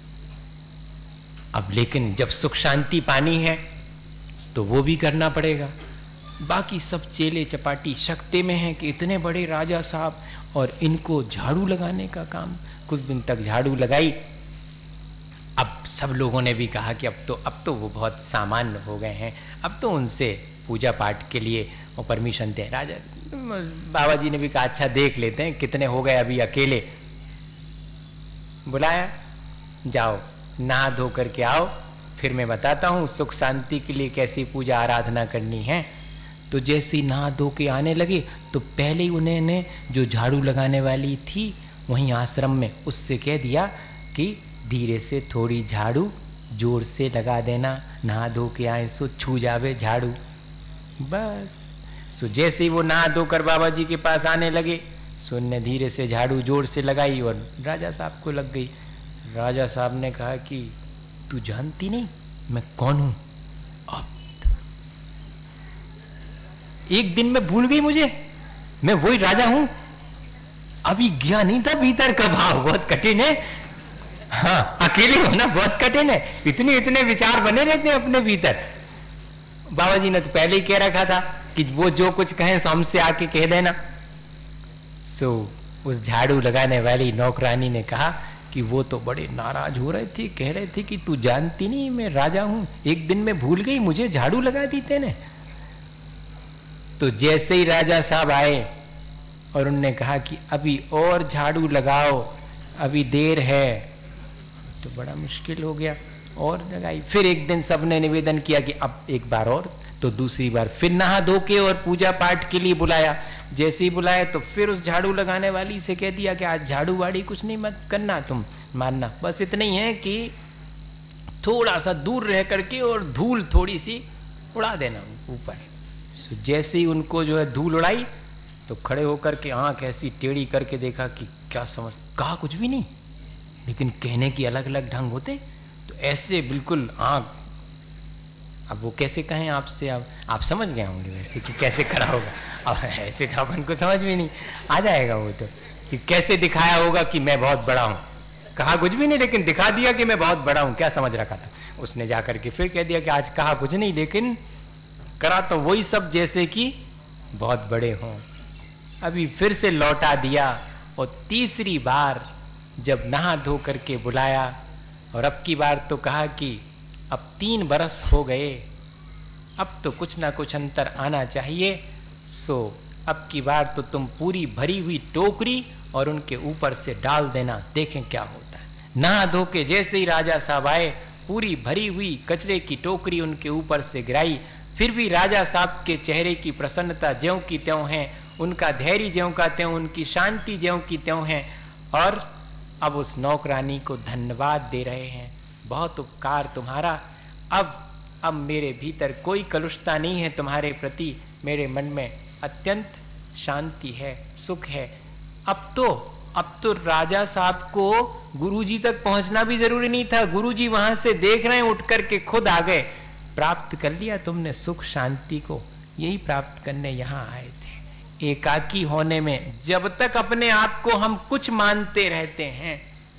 अब लेकिन जब सुख शांति पानी है तो वो भी करना पड़ेगा। बाकी सब चेले चपाटी शक्ति में हैं कि इतने बड़े राजा साहब और इनको झाड़ू लगाने का काम। कुछ दिन तक झाड़ू लगाई। अब सब लोगों ने भी कहा कि अब तो अब तो वो बहुत सामान्य हो गए हैं, अब तो उनसे पूजा पाठ के लिए वो परमिशन दें। राजा बाबा जी ने भी कहा अच्छा देख लेते हैं कितने हो गए अभी अकेले। बुलाया, जाओ नहा धो करके आओ, फिर मैं बताता हूं सुख शांति के लिए कैसी पूजा आराधना करनी है। तो जैसे ही नहा धो के आने लगे तो पहले ही उन्होंने जो झाड़ू लगाने वाली थी वहीं आश्रम में, उससे कह दिया कि धीरे से थोड़ी झाड़ू जोर से लगा देना, नहा धो के आए सो छू जावे झाड़ू। बस सो जैसे ही वो नहा धोकर बाबा जी के पास आने लगे, सो ने धीरे से झाड़ू जोर से लगाई और राजा साहब को लग गई। राजा साहब ने कहा कि तू जानती नहीं मैं कौन हूं? अब एक दिन में भूल गई मुझे, मैं वही राजा हूं। अभी गया नहीं था भीतर का भाव, बहुत कठिन है। हाँ, अकेले होना बहुत कठिन है, इतने इतने विचार बने रहते हैं अपने भीतर। बाबा जी ने तो पहले ही कह रखा था कि वो जो कुछ कहें सो हमसे आके कह देना। सो उस झाड़ू लगाने वाली नौकरानी ने कहा कि वो तो बड़े नाराज हो रहे थे, कह रहे थे कि तू जानती नहीं मैं राजा हूं, एक दिन में भूल गई मुझे झाड़ू लगा दी तेने। तो जैसे ही राजा साहब आए और उन्होंने कहा कि अभी और झाड़ू लगाओ, अभी देर है, तो बड़ा मुश्किल हो गया। और लगाई। फिर एक दिन सबने निवेदन किया कि अब एक बार और, तो दूसरी बार फिर नहा धो के और पूजा पाठ के लिए बुलाया। जैसे ही बुलाया तो फिर उस झाड़ू लगाने वाली से कह दिया कि आज झाड़ू वाड़ी कुछ नहीं मत करना, तुम मानना, बस इतना ही है कि थोड़ा सा दूर रह करके और धूल थोड़ी सी उड़ा देना ऊपर। जैसे ही उनको जो है धूल उड़ाई तो खड़े होकर के आंख ऐसी टेढ़ी करके देखा कि क्या समझ, कहा कुछ भी नहीं, लेकिन कहने की अलग अलग ढंग होते। तो ऐसे बिल्कुल आंख, अब वो कैसे कहें आपसे, अब आप समझ गए होंगे वैसे कि कैसे खड़ा होगा। अब ऐसे तो अपन को समझ में नहीं आ जाएगा वो तो, कि कैसे दिखाया होगा कि मैं बहुत बड़ा हूं। कहा कुछ भी नहीं लेकिन दिखा दिया कि मैं बहुत बड़ा हूं, क्या समझ रखा था उसने। जाकर के फिर कह दिया कि आज कहा कुछ नहीं लेकिन करा तो वही सब जैसे कि बहुत बड़े हों। अभी फिर से लौटा दिया और तीसरी बार जब नहा धो करके बुलाया और अब की बार तो कहा कि अब तीन बरस हो गए, अब तो कुछ ना कुछ अंतर आना चाहिए। सो अब की बार तो तुम पूरी भरी हुई टोकरी और उनके ऊपर से डाल देना, देखें क्या होता है। नहा धो के जैसे ही राजा साहब आए, पूरी भरी हुई कचरे की टोकरी उनके ऊपर से गिराई। फिर भी राजा साहब के चेहरे की प्रसन्नता ज्यों की त्यों है, उनका धैर्य ज्यों का त्यों, उनकी शांति ज्यों की त्यों है। और अब उस नौकरानी को धन्यवाद दे रहे हैं, बहुत उपकार तुम्हारा। अब अब मेरे भीतर कोई कलुषता नहीं है तुम्हारे प्रति, मेरे मन में अत्यंत शांति है, सुख है। अब तो अब तो राजा साहब को गुरुजी तक पहुंचना भी जरूरी नहीं था, गुरुजी वहां से देख रहे हैं, उठ करके खुद आ गए। प्राप्त कर लिया तुमने सुख शांति को, यही प्राप्त करने यहां आए थे। एकाकी होने में जब तक अपने आप को हम कुछ मानते रहते हैं,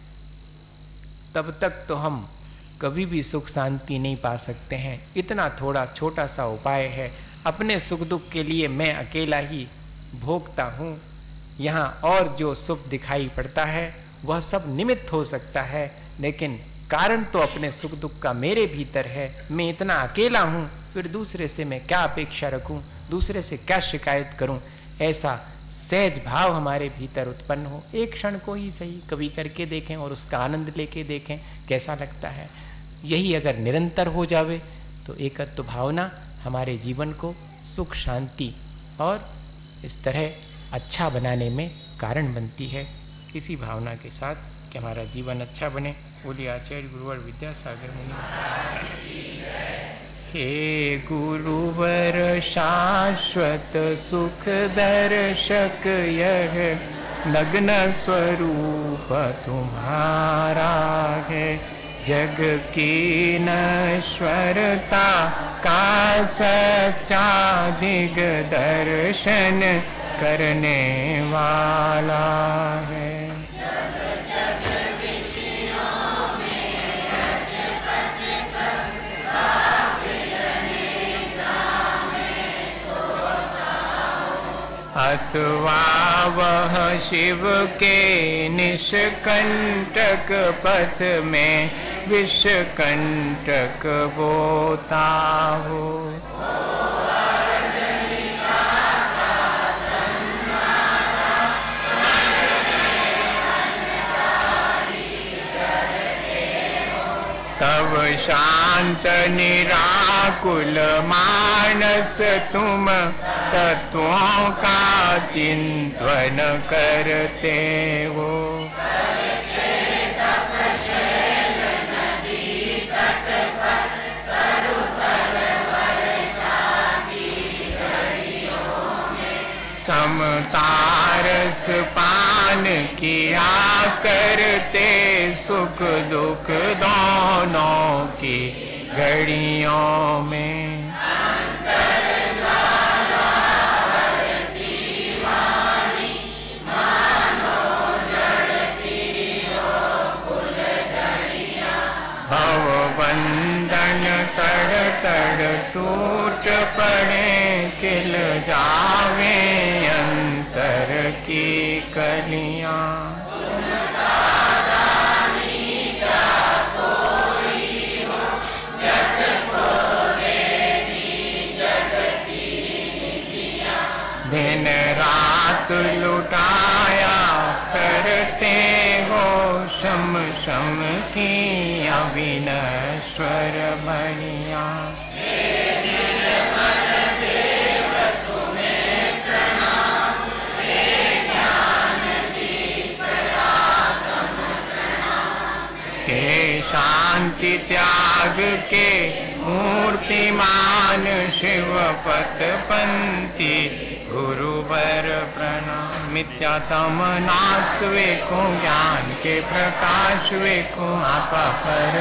तब तक तो हम कभी भी सुख शांति नहीं पा सकते हैं। इतना थोड़ा छोटा सा उपाय है, अपने सुख दुख के लिए मैं अकेला ही भोगता हूं। यहां और जो सुख दिखाई पड़ता है वह सब निमित्त हो सकता है, लेकिन कारण तो अपने सुख दुख का मेरे भीतर है। मैं इतना अकेला हूं, फिर दूसरे से मैं क्या अपेक्षा रखूं, दूसरे से क्या शिकायत करूं। ऐसा सहज भाव हमारे भीतर उत्पन्न हो, एक क्षण को ही सही कभी करके देखें और उसका आनंद लेके देखें कैसा लगता है। यही अगर निरंतर हो जावे तो एकत्व भावना हमारे जीवन को सुख शांति और इस तरह अच्छा बनाने में कारण बनती है। इसी भावना के साथ कि हमारा जीवन अच्छा बने, बोलिए आचार्य गुरुवर विद्यासागर मुनि। हे गुरुवर शाश्वत सुख दर्शक, यह नग्न स्वरूप तुम्हारा है। जग की नश्वरता का सच्चा दिग दर्शन करने वाला है। अथवा वह शिव के निष्कंटक पथ में विषकंटक बोता हो। तब शांत निराकुल मानस तुम तत्वों का चिंतन करते हो। समतारस पान किया करते, सुख दुख दोनों की घड़ियों में। भव बंधन तड़ तड़ टूट पड़े, खिल जावे अंतर की कलियां। दिन रात लुटाया करते हो, शम शम की अविनश्वर बलियां। हे शांति त्याग के मूर्तिमान शिवपथ पंथी गुरुवर प्रणाम। मिथ्यातम नाश वेको, ज्ञान के प्रकाश वेको, आपा पर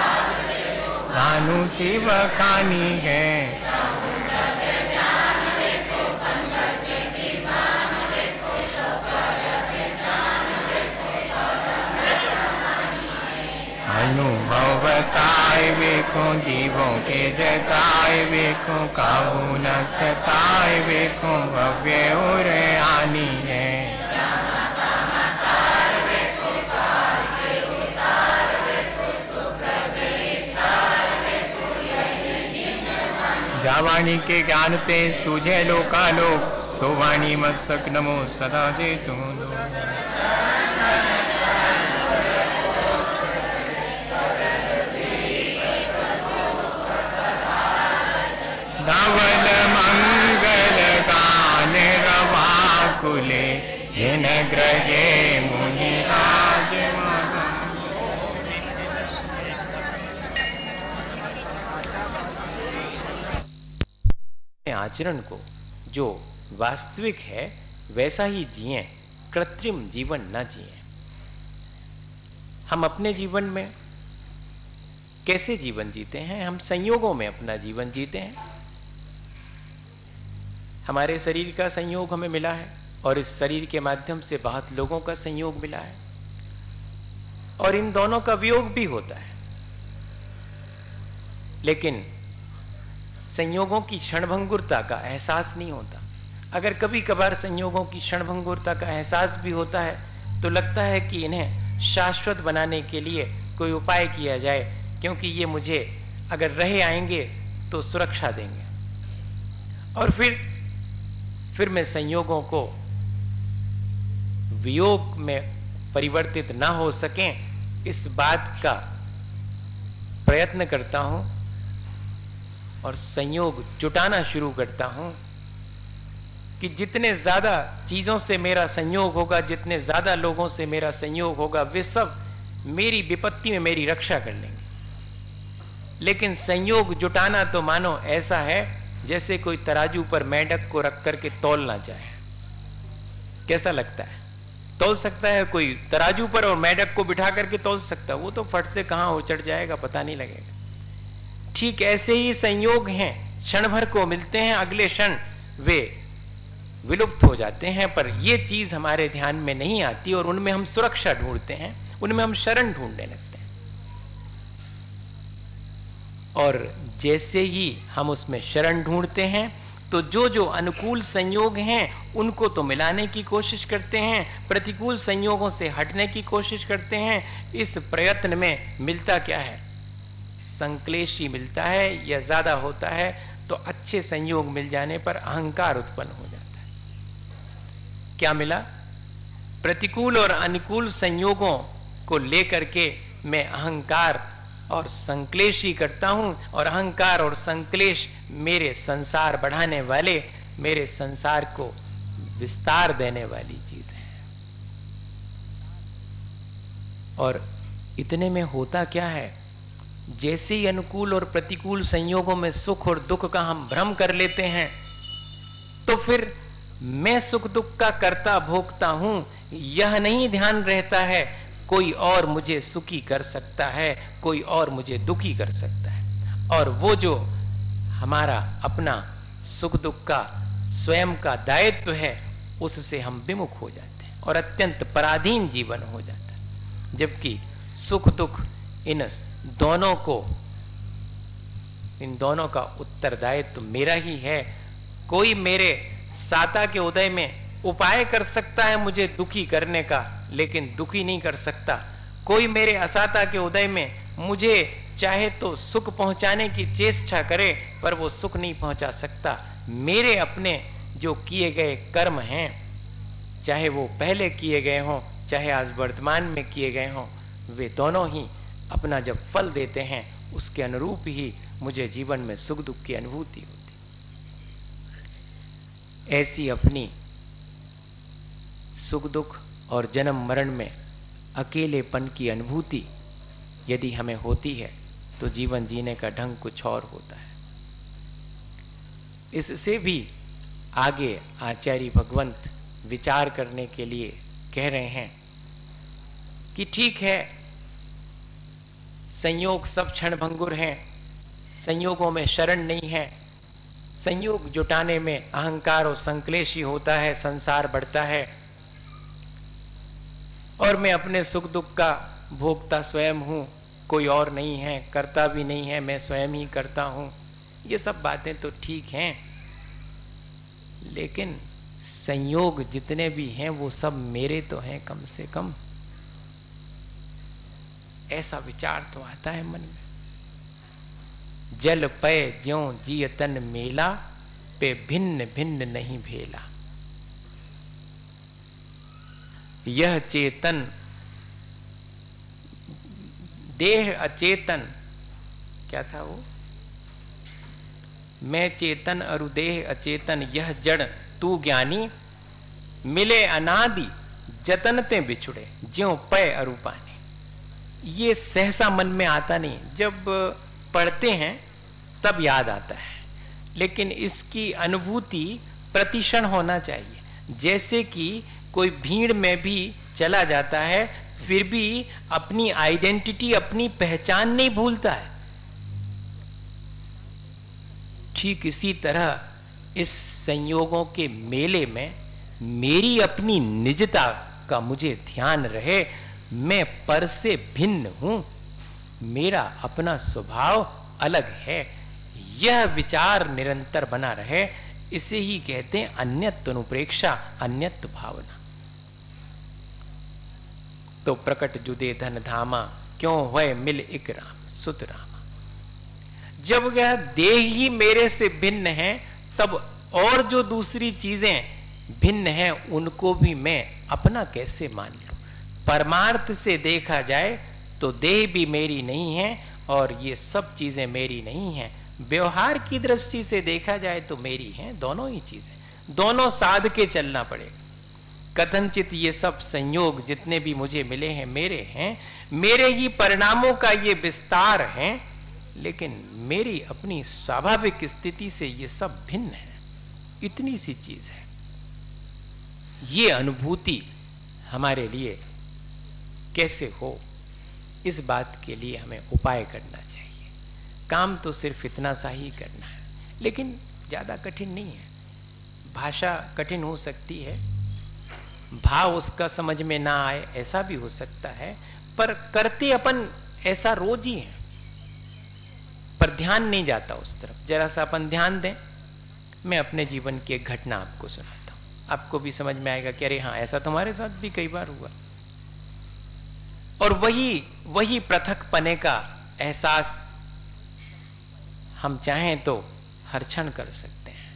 भानु शिव खानी है। अनुभव बताए वेको, जीवों के जताए वेको, काहू न सताए वेको, भव्य और आनी है। जावाणी के ज्ञान ते सूझे लोकालोक, सोवाणी मस्तक नमो सदा दे तुम दो। धवल मंगल गान रवा कुले, हिन ग्रहे मुनि राज आचरण को जो वास्तविक है वैसा ही जिए, कृत्रिम जीवन न जिए। हम अपने जीवन में कैसे जीवन जीते हैं? हम संयोगों में अपना जीवन जीते हैं। हमारे शरीर का संयोग हमें मिला है और इस शरीर के माध्यम से बहुत लोगों का संयोग मिला है, और इन दोनों का वियोग भी होता है। लेकिन संयोगों की क्षणभंगुरता का एहसास नहीं होता। अगर कभी कभार संयोगों की क्षणभंगुरता का एहसास भी होता है तो लगता है कि इन्हें शाश्वत बनाने के लिए कोई उपाय किया जाए, क्योंकि ये मुझे अगर रहे आएंगे तो सुरक्षा देंगे। और फिर फिर मैं संयोगों को वियोग में परिवर्तित ना हो सकें इस बात का प्रयत्न करता हूं और संयोग जुटाना शुरू करता हूं कि जितने ज्यादा चीजों से मेरा संयोग होगा, जितने ज्यादा लोगों से मेरा संयोग होगा, वे सब मेरी विपत्ति में मेरी रक्षा कर लेंगे। लेकिन संयोग जुटाना तो मानो ऐसा है जैसे कोई तराजू पर मेंढक को रख करके तौलना चाहे। कैसा लगता है? तौल सकता है कोई तराजू पर? और मेंढक को बिठा करके तौल सकता है? वो तो फट से कहां उचट जाएगा, पता नहीं लगेगा। ठीक ऐसे ही संयोग हैं, क्षण भर को मिलते हैं, अगले क्षण वे विलुप्त हो जाते हैं। पर यह चीज हमारे ध्यान में नहीं आती और उनमें हम सुरक्षा ढूंढते हैं, उनमें हम शरण ढूंढने लगते हैं। और जैसे ही हम उसमें शरण ढूंढते हैं तो जो जो अनुकूल संयोग हैं उनको तो मिलाने की कोशिश करते हैं, प्रतिकूल संयोगों से हटने की कोशिश करते हैं। इस प्रयत्न में मिलता क्या है? संक्लेशी मिलता है, या ज्यादा होता है तो अच्छे संयोग मिल जाने पर अहंकार उत्पन्न हो जाता है। क्या मिला? प्रतिकूल और अनुकूल संयोगों को लेकर के मैं अहंकार और संक्लेश ही करता हूं, और अहंकार और संक्लेश मेरे संसार बढ़ाने वाले, मेरे संसार को विस्तार देने वाली चीज है। और इतने में होता क्या है? जैसे ही अनुकूल और प्रतिकूल संयोगों में सुख और दुख का हम भ्रम कर लेते हैं तो फिर मैं सुख दुख का कर्ता भोगता हूं, यह नहीं ध्यान रहता है कोई और मुझे सुखी कर सकता है, कोई और मुझे दुखी कर सकता है। और वो जो हमारा अपना सुख दुख का स्वयं का दायित्व है उससे हम विमुख हो जाते हैं और अत्यंत पराधीन जीवन हो जाता है। जबकि सुख दुख इन दोनों को, इन दोनों का उत्तरदायित्व मेरा ही है। कोई मेरे साता के उदय में उपाय कर सकता है मुझे दुखी करने का, लेकिन दुखी नहीं कर सकता। कोई मेरे असाता के उदय में मुझे चाहे तो सुख पहुंचाने की चेष्टा करे पर वो सुख नहीं पहुंचा सकता। मेरे अपने जो किए गए कर्म हैं, चाहे वो पहले किए गए हों चाहे आज वर्तमान में किए गए हों, वे दोनों ही अपना जब फल देते हैं उसके अनुरूप ही मुझे जीवन में सुख दुख की अनुभूति होती। ऐसी अपनी सुख दुख और जन्म मरण में अकेलेपन की अनुभूति यदि हमें होती है तो जीवन जीने का ढंग कुछ और होता है। इससे भी आगे आचार्य भगवंत विचार करने के लिए कह रहे हैं कि ठीक है, संयोग सब क्षण भंगुर हैं, संयोगों में शरण नहीं है, संयोग जुटाने में अहंकार और संक्लेश ही होता है, संसार बढ़ता है, और मैं अपने सुख दुख का भोगता स्वयं हूं, कोई और नहीं है, करता भी नहीं है, मैं स्वयं ही करता हूं। ये सब बातें तो ठीक हैं, लेकिन संयोग जितने भी हैं वो सब मेरे तो हैं कम से कम। ऐसा विचार तो आता है मन में। जल पय ज्यों जियतन मेला, पे भिन्न भिन्न नहीं भेला। यह चेतन देह अचेतन, क्या था वो? मैं चेतन अरु देह अचेतन, यह जड़ तू ज्ञानी, मिले अनादि जतनते बिछुड़े, ज्यों पय अरु पानी। ये सहसा मन में आता नहीं, जब पढ़ते हैं तब याद आता है। लेकिन इसकी अनुभूति प्रतिक्षण होना चाहिए। जैसे कि कोई भीड़ में भी चला जाता है, फिर भी अपनी आइडेंटिटी, अपनी पहचान नहीं भूलता है। ठीक इसी तरह इस संयोगों के मेले में मेरी अपनी निजता का मुझे ध्यान रहे। मैं पर से भिन्न हूं, मेरा अपना स्वभाव अलग है, यह विचार निरंतर बना रहे। इसे ही कहते हैं अन्यत्व अनुप्रेक्षा, अन्यत्व भावना। तो प्रकट जुदे धन धामा, क्यों होए मिल इक राम सुत रामा। जब यह देह ही मेरे से भिन्न है, तब और जो दूसरी चीजें भिन्न हैं उनको भी मैं अपना कैसे मान लूं। परमार्थ से देखा जाए तो देह भी मेरी नहीं है और ये सब चीजें मेरी नहीं हैं। व्यवहार की दृष्टि से देखा जाए तो मेरी हैं दोनों ही चीजें। दोनों साध के चलना पड़ेगा। कथनचित ये सब संयोग जितने भी मुझे मिले हैं मेरे हैं, मेरे ही परिणामों का ये विस्तार है, लेकिन मेरी अपनी स्वाभाविक स्थिति से ये सब भिन्न है। इतनी सी चीज है। ये अनुभूति हमारे लिए कैसे हो, इस बात के लिए हमें उपाय करना चाहिए। काम तो सिर्फ इतना सा ही करना है, लेकिन ज्यादा कठिन नहीं है। भाषा कठिन हो सकती है, भाव उसका समझ में ना आए, ऐसा भी हो सकता है, पर करते अपन ऐसा रोज ही है, पर ध्यान नहीं जाता उस तरफ। जरा सा अपन ध्यान दें। मैं अपने जीवन की एक घटना आपको सुनाता हूं, आपको भी समझ में आएगा कि अरे हाँ, ऐसा तुम्हारे साथ भी कई बार हुआ। और वही वही पृथक पने का एहसास हम चाहें तो हर क्षण कर सकते हैं,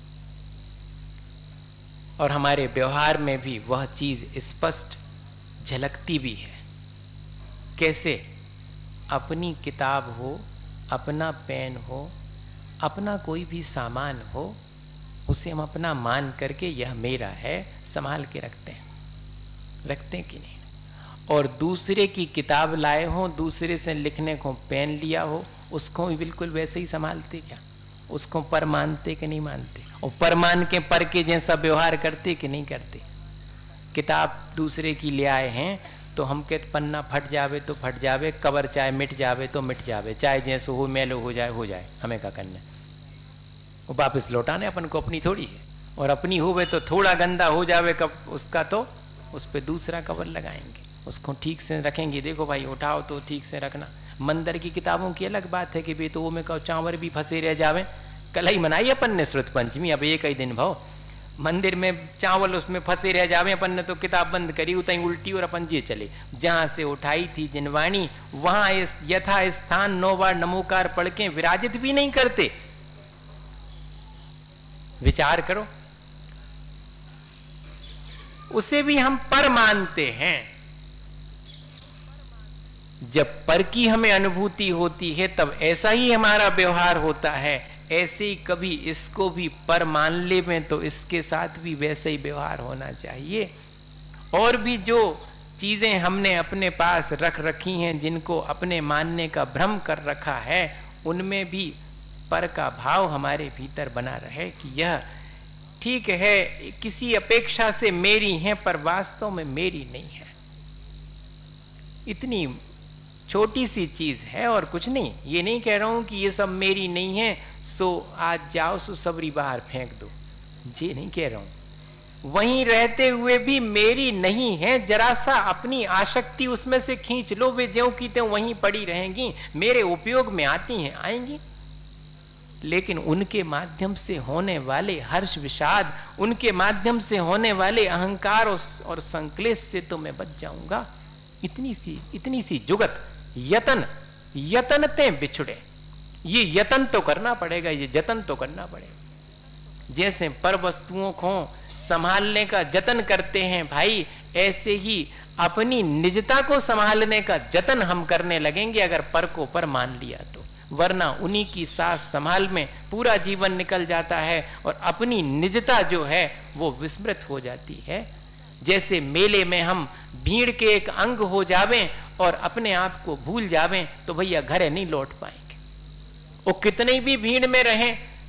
और हमारे व्यवहार में भी वह चीज स्पष्ट झलकती भी है। कैसे? अपनी किताब हो, अपना पेन हो, अपना कोई भी सामान हो, उसे हम अपना मान करके यह मेरा है संभाल के रखते हैं, रखते हैं कि नहीं? और दूसरे की किताब लाए हो, दूसरे से लिखने को पेन लिया हो, उसको भी बिल्कुल वैसे ही संभालते क्या? उसको पर मानते कि नहीं मानते? और पर मान के पर के जैसा व्यवहार करते कि नहीं करते? किताब दूसरे की ले आए हैं तो हम कहते पन्ना फट जावे तो फट जावे, कवर चाहे मिट जावे तो मिट जावे, चाहे जैसे हो मैलो हो जाए हो जाए, हमें क्या करना? वो वापस लौटाने अपन को अपनी थोड़ी है। और अपनी होवे तो थोड़ा गंदा हो जावे कब उसका, तो उस पर दूसरा कवर लगाएंगे, उसको ठीक से रखेंगे। देखो भाई उठाओ तो ठीक से रखना। मंदिर की किताबों की अलग बात है कि भाई तो वो में कहो चावल भी फंसे रह जावे। कल ही मनाई अपन ने श्रुत पंचमी, अब एक ही दिन भाव मंदिर में चावल उसमें फंसे रह जावे। अपन ने तो किताब बंद करी, उतई उल्टी और अपन जे चले। जहां से उठाई थी जिनवाणी वहां इस यथा स्थान नौ बार नमोकार पढ़ के विराजित भी नहीं करते। विचार करो, उसे भी हम पर मानते हैं। जब पर की हमें अनुभूति होती है तब ऐसा ही हमारा व्यवहार होता है। ऐसे ही कभी इसको भी पर मान ले में तो इसके साथ भी वैसे ही व्यवहार होना चाहिए। और भी जो चीजें हमने अपने पास रख रखी हैं, जिनको अपने मानने का भ्रम कर रखा है, उनमें भी पर का भाव हमारे भीतर बना रहे कि यह ठीक है, किसी अपेक्षा से मेरी है, पर वास्तव में मेरी नहीं है। इतनी छोटी सी चीज है और कुछ नहीं। ये नहीं कह रहा हूं कि ये सब मेरी नहीं है सो आज जाओ सो सबरी बाहर फेंक दो, ये नहीं कह रहा हूं। वहीं रहते हुए भी मेरी नहीं है, जरा सा अपनी आसक्ति उसमें से खींच लो, वे ज्यों की त्यों वहीं पड़ी रहेंगी, मेरे उपयोग में आती हैं, आएंगी। लेकिन उनके माध्यम से होने वाले हर्ष विषाद, उनके माध्यम से होने वाले अहंकार और संक्लेश से तो मैं बच जाऊंगा। इतनी सी इतनी सी जुगत, यतन यतनते बिछुड़े, ये यतन तो करना पड़ेगा, ये जतन तो करना पड़ेगा। जैसे पर वस्तुओं को संभालने का जतन करते हैं भाई, ऐसे ही अपनी निजता को संभालने का जतन हम करने लगेंगे अगर पर को पर मान लिया तो। वरना उन्हीं की सास संभाल में पूरा जीवन निकल जाता है और अपनी निजता जो है वो विस्मृत हो जाती है। जैसे मेले में हम भीड़ के एक अंग हो जावें और अपने आप को भूल जावें तो भैया घरे नहीं लौट पाएंगे। वो कितने भी भीड़ में रहें,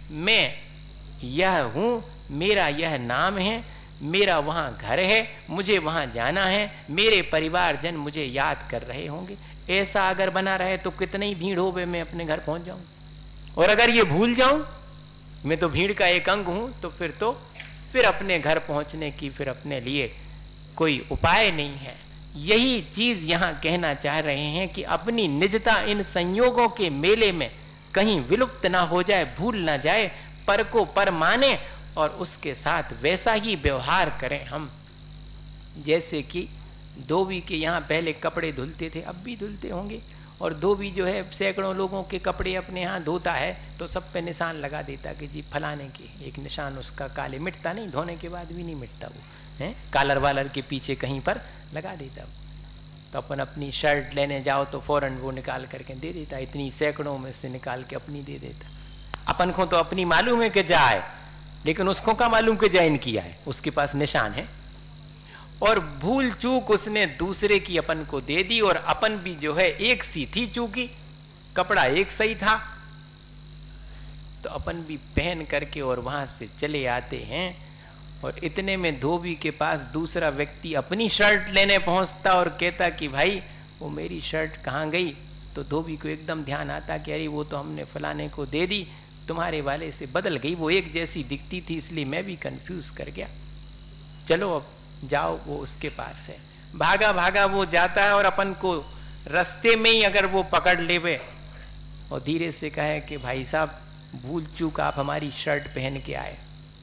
मैं यह हूं, मेरा यह नाम है, मेरा वहां घर है, मुझे वहां जाना है, मेरे परिवारजन मुझे याद कर रहे होंगे। ऐसा अगर बना रहे तो कितनी ही भीड़ हो वे मैं अपने घर पहुंच जाऊं। और अगर ये भूल जाऊं मैं तो भीड़ का एक अंग हूं, तो फिर तो फिर अपने घर पहुंचने की फिर अपने लिए कोई उपाय नहीं है। यही चीज यहां कहना चाह रहे हैं कि अपनी निजता इन संयोगों के मेले में कहीं विलुप्त ना हो जाए, भूल ना जाए, पर को पर माने और उसके साथ वैसा ही व्यवहार करें हम जैसे कि धोबी के यहां पहले कपड़े धुलते थे, अब भी धुलते होंगे। और धोबी जो है सैकड़ों लोगों के कपड़े अपने यहां धोता है तो सब पे निशान लगा देता कि जी फलाने के, एक निशान उसका काले, मिटता नहीं, धोने के बाद भी नहीं मिटता वो है, कालर वालर के पीछे कहीं पर लगा देता वो। तो अपन अपनी शर्ट लेने जाओ तो फौरन वो निकाल करके दे देता, इतनी सैकड़ों में से निकाल के अपनी दे देता। अपन को तो अपनी मालूम है कि जाए, लेकिन उसको क्या मालूम कि जैन किया है, उसके पास निशान है। और भूल चूक उसने दूसरे की अपन को दे दी, और अपन भी जो है एक सी थी चूकी, कपड़ा एक सही था, तो अपन भी पहन करके और वहां से चले आते हैं। और इतने में धोबी के पास दूसरा व्यक्ति अपनी शर्ट लेने पहुंचता और कहता कि भाई वो मेरी शर्ट कहां गई। तो धोबी को एकदम ध्यान आता कि अरे वो तो हमने फलाने को दे दी, तुम्हारे वाले से बदल गई, वो एक जैसी दिखती थी इसलिए मैं भी कंफ्यूज कर गया, चलो अब जाओ, वो उसके पास है। भागा भागा वो जाता है और अपन को रास्ते में ही अगर वो पकड़ लेवे और धीरे से कहे कि भाई साहब भूल चूक आप हमारी शर्ट पहन के आए,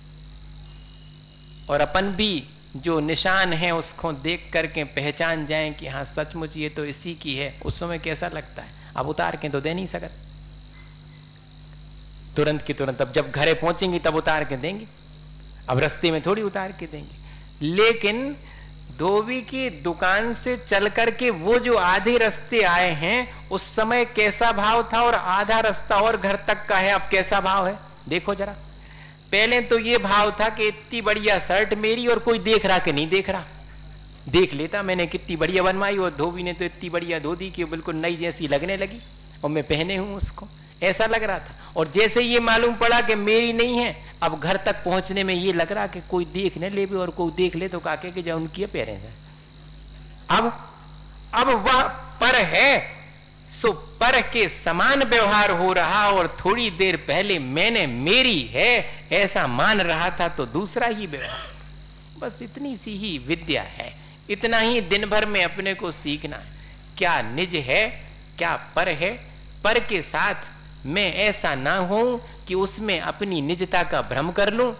और अपन भी जो निशान है उसको देख करके पहचान जाएं कि हाँ सचमुच ये तो इसी की है, उस समय कैसा लगता है। अब उतार के तो दे नहीं सकते तुरंत की तुरंत, अब जब घरे पहुंचेंगी तब उतार के देंगे, अब रास्ते में थोड़ी उतार के देंगे। लेकिन धोबी की दुकान से चल करके वो जो आधे रास्ते आए हैं उस समय कैसा भाव था, और आधा रास्ता और घर तक का है अब कैसा भाव है देखो जरा। पहले तो ये भाव था कि इतनी बढ़िया शर्ट मेरी और कोई देख रहा कि नहीं देख रहा, देख लेता मैंने कितनी बढ़िया बनवाई, और धोबी ने तो इतनी बढ़िया धो दी कि बिल्कुल नई जैसी लगने लगी और मैं पहने हूं उसको, ऐसा लग रहा था। और जैसे ये मालूम पड़ा कि मेरी नहीं है, अब घर तक पहुंचने में ये लग रहा कि कोई देख न ले, और कोई देख ले तो काके के जा उनकी पैरे हैं। अब अब वह पर है सो पर के समान व्यवहार हो रहा, और थोड़ी देर पहले मैंने मेरी है ऐसा मान रहा था तो दूसरा ही व्यवहार। बस इतनी सी ही विद्या है, इतना ही दिन भर में अपने को सीखना है, क्या निज है क्या पर है। पर के साथ मैं ऐसा ना हूं कि उसमें अपनी निजता का भ्रम कर लूं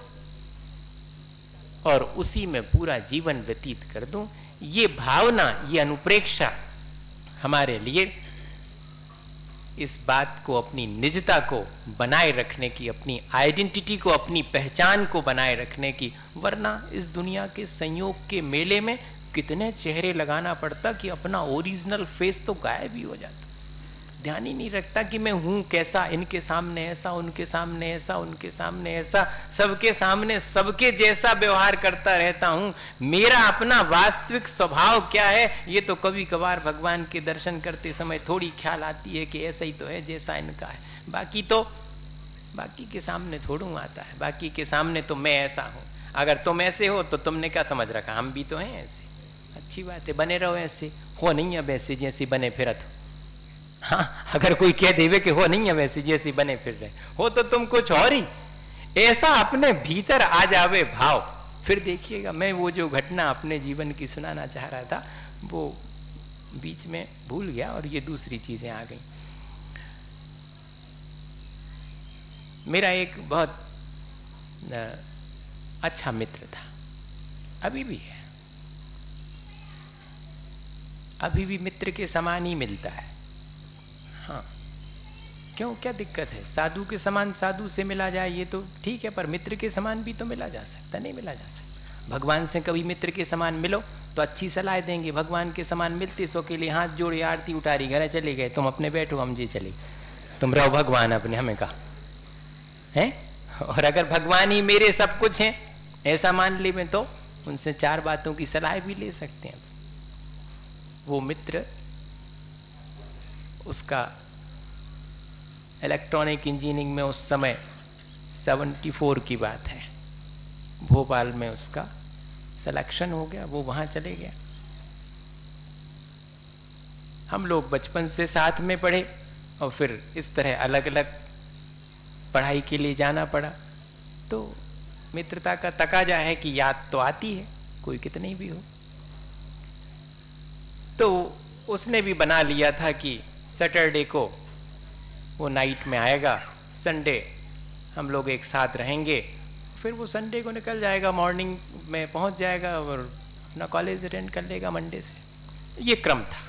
और उसी में पूरा जीवन व्यतीत कर दूं। ये भावना, ये अनुप्रेक्षा हमारे लिए इस बात को, अपनी निजता को बनाए रखने की, अपनी आइडेंटिटी को, अपनी पहचान को बनाए रखने की। वरना इस दुनिया के संयोग के मेले में कितने चेहरे लगाना पड़ता कि अपना ओरिजिनल फेस तो गायब ही हो जाता। ध्यान ही नहीं रखता कि मैं हूं कैसा, इनके सामने ऐसा, उनके सामने ऐसा, उनके सामने ऐसा, सबके सामने सबके जैसा व्यवहार करता रहता हूं। मेरा अपना वास्तविक स्वभाव क्या है ये तो कभी कभार भगवान के दर्शन करते समय थोड़ी ख्याल आती है कि ऐसा ही तो है जैसा इनका है, बाकी तो बाकी के सामने थोड़ू आता है, बाकी के सामने तो मैं ऐसा हूं। अगर तुम ऐसे हो तो तुमने क्या समझ रखा, हम भी तो हैं ऐसे। अच्छी बात है, बने रहो ऐसे, हो नहीं अब ऐसे जैसे बने फिरत हो। हाँ, अगर कोई कह देवे कि हो नहीं है वैसे जैसे बने फिर रहे हो तो तुम कुछ और ही, ऐसा अपने भीतर आ जावे भाव, फिर देखिएगा। मैं वो जो घटना अपने जीवन की सुनाना चाह रहा था वो बीच में भूल गया और ये दूसरी चीजें आ गई। मेरा एक बहुत अच्छा मित्र था, अभी भी है, अभी भी मित्र के समान ही मिलता है। हाँ, क्यों, क्या दिक्कत है, साधु के समान साधु से मिला जाए ये तो ठीक है, पर मित्र के समान भी तो मिला जा सकता, नहीं मिला जा सकता। भगवान से कभी मित्र के समान मिलो तो अच्छी सलाह देंगे, भगवान के समान मिलते सो के लिए हाथ जोड़े आरती उतारी घर चले गए, तुम अपने बैठो हम जी चले, तुम रहो भगवान अपने, हमें कहा है। और अगर भगवान ही मेरे सब कुछ हैं ऐसा मान ले में तो उनसे चार बातों की सलाह भी ले सकते हैं। वो मित्र, उसका इलेक्ट्रॉनिक इंजीनियरिंग में उस समय चौहत्तर की बात है, भोपाल में उसका सिलेक्शन हो गया, वो वहां चले गया। हम लोग बचपन से साथ में पढ़े और फिर इस तरह अलग अलग पढ़ाई के लिए जाना पड़ा। तो मित्रता का तकाजा है कि याद तो आती है, कोई कितनी भी हो। तो उसने भी बना लिया था कि सैटरडे को वो नाइट में आएगा, संडे हम लोग एक साथ रहेंगे, फिर वो संडे को निकल जाएगा, मॉर्निंग में पहुंच जाएगा और अपना कॉलेज अटेंड कर लेगा मंडे से। ये क्रम था।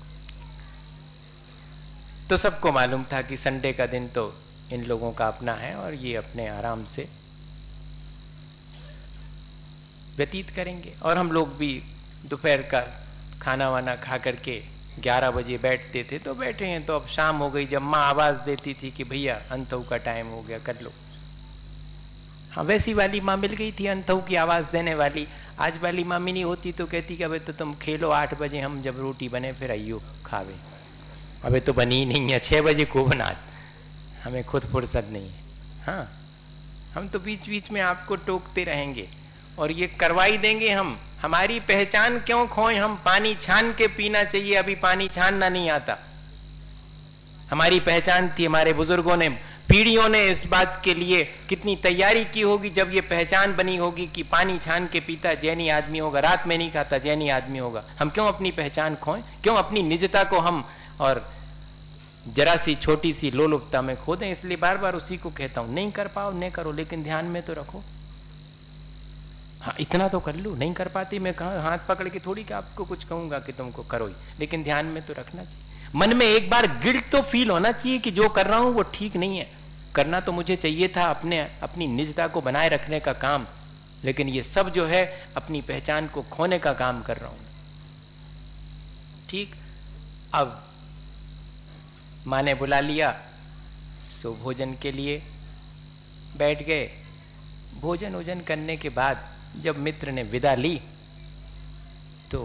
तो सबको मालूम था कि संडे का दिन तो इन लोगों का अपना है और ये अपने आराम से व्यतीत करेंगे। और हम लोग भी दोपहर का खाना वाना खा करके ग्यारह बजे बैठते थे, तो बैठे हैं तो अब शाम हो गई, जब माँ आवाज देती थी कि भैया अंतव का टाइम हो गया, कर लो। हाँ, वैसी वाली माँ मिल गई थी अंतव की आवाज देने वाली। आज वाली मामी नहीं होती तो कहती कि अबे तो तुम खेलो, आठ बजे हम जब रोटी बने फिर आइयो खावे। अबे तो बनी नहीं है, छह बजे को बना, हमें खुद फुर्सत नहीं है। हाँ, हम तो बीच बीच में आपको टोकते रहेंगे और ये करवाई देंगे हम। हमारी पहचान क्यों खोएं हम? पानी छान के पीना चाहिए, अभी पानी छानना नहीं आता। हमारी पहचान थी, हमारे बुजुर्गों ने, पीढ़ियों ने इस बात के लिए कितनी तैयारी की होगी। जब ये पहचान बनी होगी कि पानी छान के पीता जैनी आदमी होगा, रात में नहीं खाता जैनी आदमी होगा। हम क्यों अपनी पहचान खोएं? क्यों अपनी निजता को हम और जरा सी छोटी सी लोलुपता में खो दें? इसलिए बार बार उसी को कहता हूं, नहीं कर पाओ नहीं करो, लेकिन ध्यान में तो रखो। हाँ, इतना तो कर लू, नहीं कर पाती मैं कहा हाथ पकड़ के थोड़ी कि आपको कुछ कहूंगा कि तुमको करो ही, लेकिन ध्यान में तो रखना चाहिए। मन में एक बार गिल्ट तो फील होना चाहिए कि जो कर रहा हूं वो ठीक नहीं है। करना तो मुझे चाहिए था अपने अपनी निजता को बनाए रखने का काम, लेकिन ये सब जो है अपनी पहचान को खोने का काम कर रहा हूं। ठीक, अब मां ने बुला लिया, सो भोजन के लिए बैठ गए। भोजन वोजन करने के बाद जब मित्र ने विदा ली तो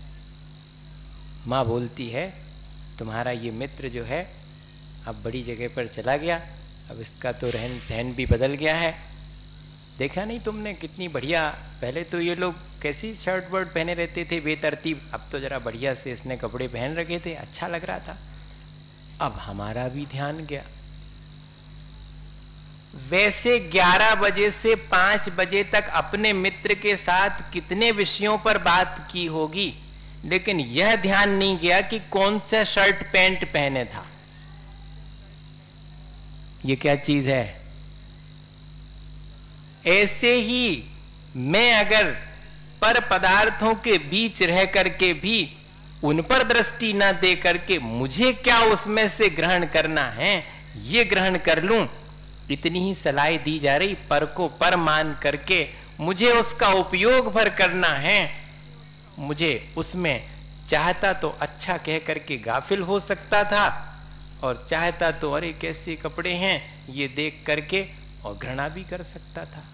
मां बोलती है, तुम्हारा ये मित्र जो है अब बड़ी जगह पर चला गया, अब इसका तो रहन सहन भी बदल गया है। देखा नहीं तुमने कितनी बढ़िया, पहले तो ये लोग कैसी शर्ट वर्ट पहने रहते थे बेतरतीब, अब तो जरा बढ़िया से इसने कपड़े पहन रखे थे, अच्छा लग रहा था। अब हमारा भी ध्यान गया। वैसे ग्यारह बजे से पांच बजे तक अपने मित्र के साथ कितने विषयों पर बात की होगी, लेकिन यह ध्यान नहीं गया कि कौन सा शर्ट पैंट पहने था। ये क्या चीज है? ऐसे ही मैं अगर पर पदार्थों के बीच रह करके भी उन पर दृष्टि न दे करके मुझे क्या उसमें से ग्रहण करना है ये ग्रहण कर लूं, इतनी ही सलाह दी जा रही। पर को पर मान करके मुझे उसका उपयोग भर करना है। मुझे उसमें चाहता तो अच्छा कह करके गाफिल हो सकता था, और चाहता तो अरे कैसे कपड़े हैं ये देख करके और घृणा भी कर सकता था।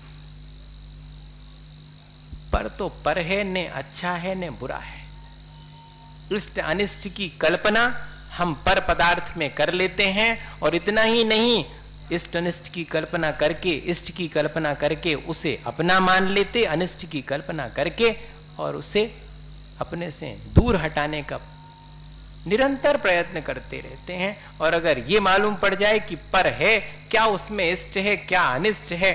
पर तो पर है, ने अच्छा है ने बुरा है। इष्ट अनिष्ट की कल्पना हम पर पदार्थ में कर लेते हैं, और इतना ही नहीं, इष्ट अनिष्ट की कल्पना करके, इष्ट की कल्पना करके उसे अपना मान लेते, अनिष्ट की कल्पना करके और उसे अपने से दूर हटाने का निरंतर प्रयत्न करते रहते हैं। और अगर ये मालूम पड़ जाए कि पर है, क्या उसमें इष्ट है क्या अनिष्ट है,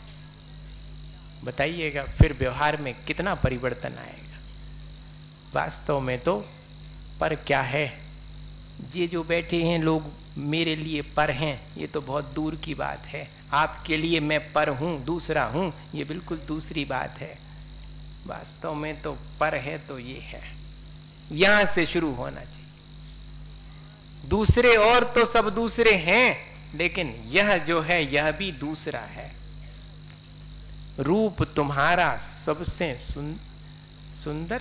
बताइएगा फिर व्यवहार में कितना परिवर्तन आएगा। वास्तव में तो पर क्या है, ये जो बैठे हैं लोग मेरे लिए पर हैं, ये तो बहुत दूर की बात है। आपके लिए मैं पर हूं, दूसरा हूं, ये बिल्कुल दूसरी बात है। वास्तव में तो पर है तो ये है, यहां से शुरू होना चाहिए। दूसरे और तो सब दूसरे हैं, लेकिन यह जो है यह भी दूसरा है। रूप तुम्हारा सबसे सुन, सुंदर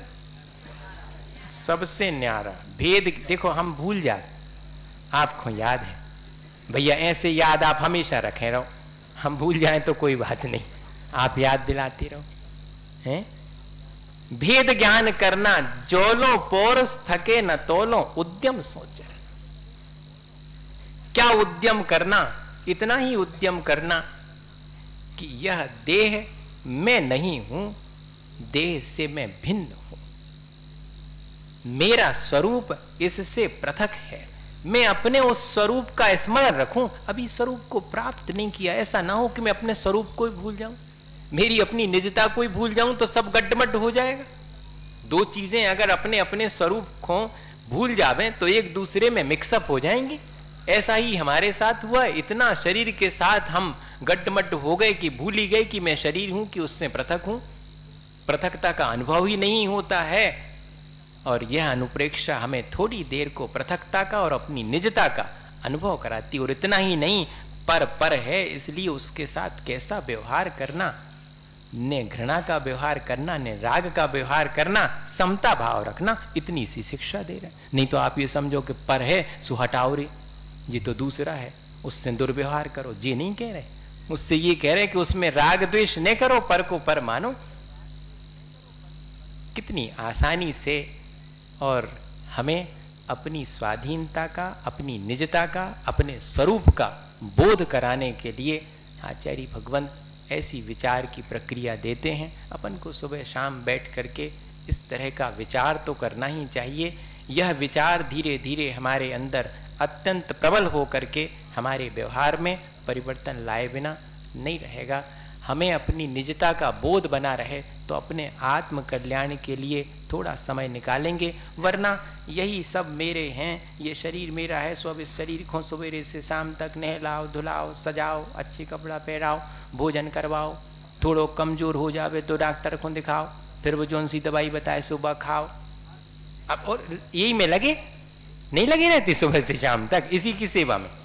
सबसे न्यारा। भेद देखो हम भूल जाते, आपको याद है भैया, ऐसे याद आप हमेशा रखे रहो, हम भूल जाएं तो कोई बात नहीं, आप याद दिलाते रहो। हैं? भेद ज्ञान करना, जोलो पोरस थके न तोलो, उद्यम सोचर। क्या उद्यम करना? इतना ही उद्यम करना कि यह देह मैं नहीं हूं, देह से मैं भिन्न हूं, मेरा स्वरूप इससे पृथक है। मैं अपने उस स्वरूप का स्मरण रखूं। अभी स्वरूप को प्राप्त नहीं किया, ऐसा ना हो कि मैं अपने स्वरूप को ही भूल जाऊं, मेरी अपनी निजता को ही भूल जाऊं, तो सब गड्ढमड्ढ हो जाएगा। दो चीजें अगर अपने अपने स्वरूप को भूल जावें तो एक दूसरे में मिक्सअप हो जाएंगे। ऐसा ही हमारे साथ हुआ। इतना शरीर के साथ हम गड्ढमड्ढ हो गए कि भूल ही गए कि मैं शरीर हूं, कि उससे पृथक हूं। पृथकता का अनुभव ही नहीं होता है। और यह अनुप्रेक्षा हमें थोड़ी देर को पृथकता का और अपनी निजता का अनुभव कराती। और इतना ही नहीं, पर पर है, इसलिए उसके साथ कैसा व्यवहार करना, ने घृणा का व्यवहार करना, ने राग का व्यवहार करना, समता भाव रखना, इतनी सी शिक्षा दे रहे। नहीं तो आप ये समझो कि पर है सो हटाओ रे, ये तो दूसरा है, उससे दुर्व्यवहार करो, ये नहीं कह रहे। उससे ये कह रहे कि उसमें राग द्वेष न करो, पर को पर मानो। कितनी आसानी से। और हमें अपनी स्वाधीनता का, अपनी निजता का, अपने स्वरूप का बोध कराने के लिए आचार्य भगवंत ऐसी विचार की प्रक्रिया देते हैं। अपन को सुबह शाम बैठ करके इस तरह का विचार तो करना ही चाहिए। यह विचार धीरे धीरे हमारे अंदर अत्यंत प्रबल हो करके हमारे व्यवहार में परिवर्तन लाए बिना नहीं रहेगा। हमें अपनी निजता का बोध बना रहे तो अपने आत्म कल्याण के लिए थोड़ा समय निकालेंगे, वरना यही सब मेरे हैं, ये शरीर मेरा है, सो अब इस शरीर को सवेरे से शाम तक नहलाओ, धुलाओ, सजाओ, अच्छे कपड़ा पहराओ, भोजन करवाओ, थोड़ो कमजोर हो जावे तो डॉक्टर को दिखाओ, फिर वो जौन सी दवाई बताए सुबह खाओ। अब और यही में लगे नहीं लगे रहती सुबह से शाम तक इसी की सेवा में।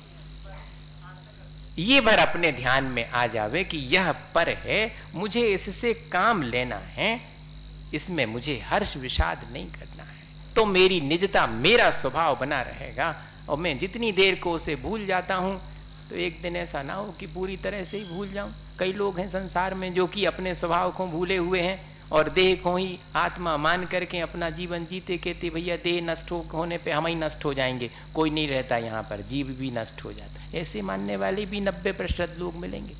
ये बार अपने ध्यान में आ जावे कि यह पर है, मुझे इससे काम लेना है, इसमें मुझे हर्ष विषाद नहीं करना है, तो मेरी निजता, मेरा स्वभाव बना रहेगा। और मैं जितनी देर को उसे भूल जाता हूं तो एक दिन ऐसा ना हो कि पूरी तरह से ही भूल जाऊं। कई लोग हैं संसार में जो कि अपने स्वभाव को भूले हुए हैं और देह को ही आत्मा मान करके अपना जीवन जीते, कहते भैया देह नष्ट होने पे हम ही नष्ट हो जाएंगे, कोई नहीं रहता यहाँ पर, जीव भी नष्ट हो जाता है। ऐसे मानने वाले भी नब्बे प्रतिशत लोग मिलेंगे।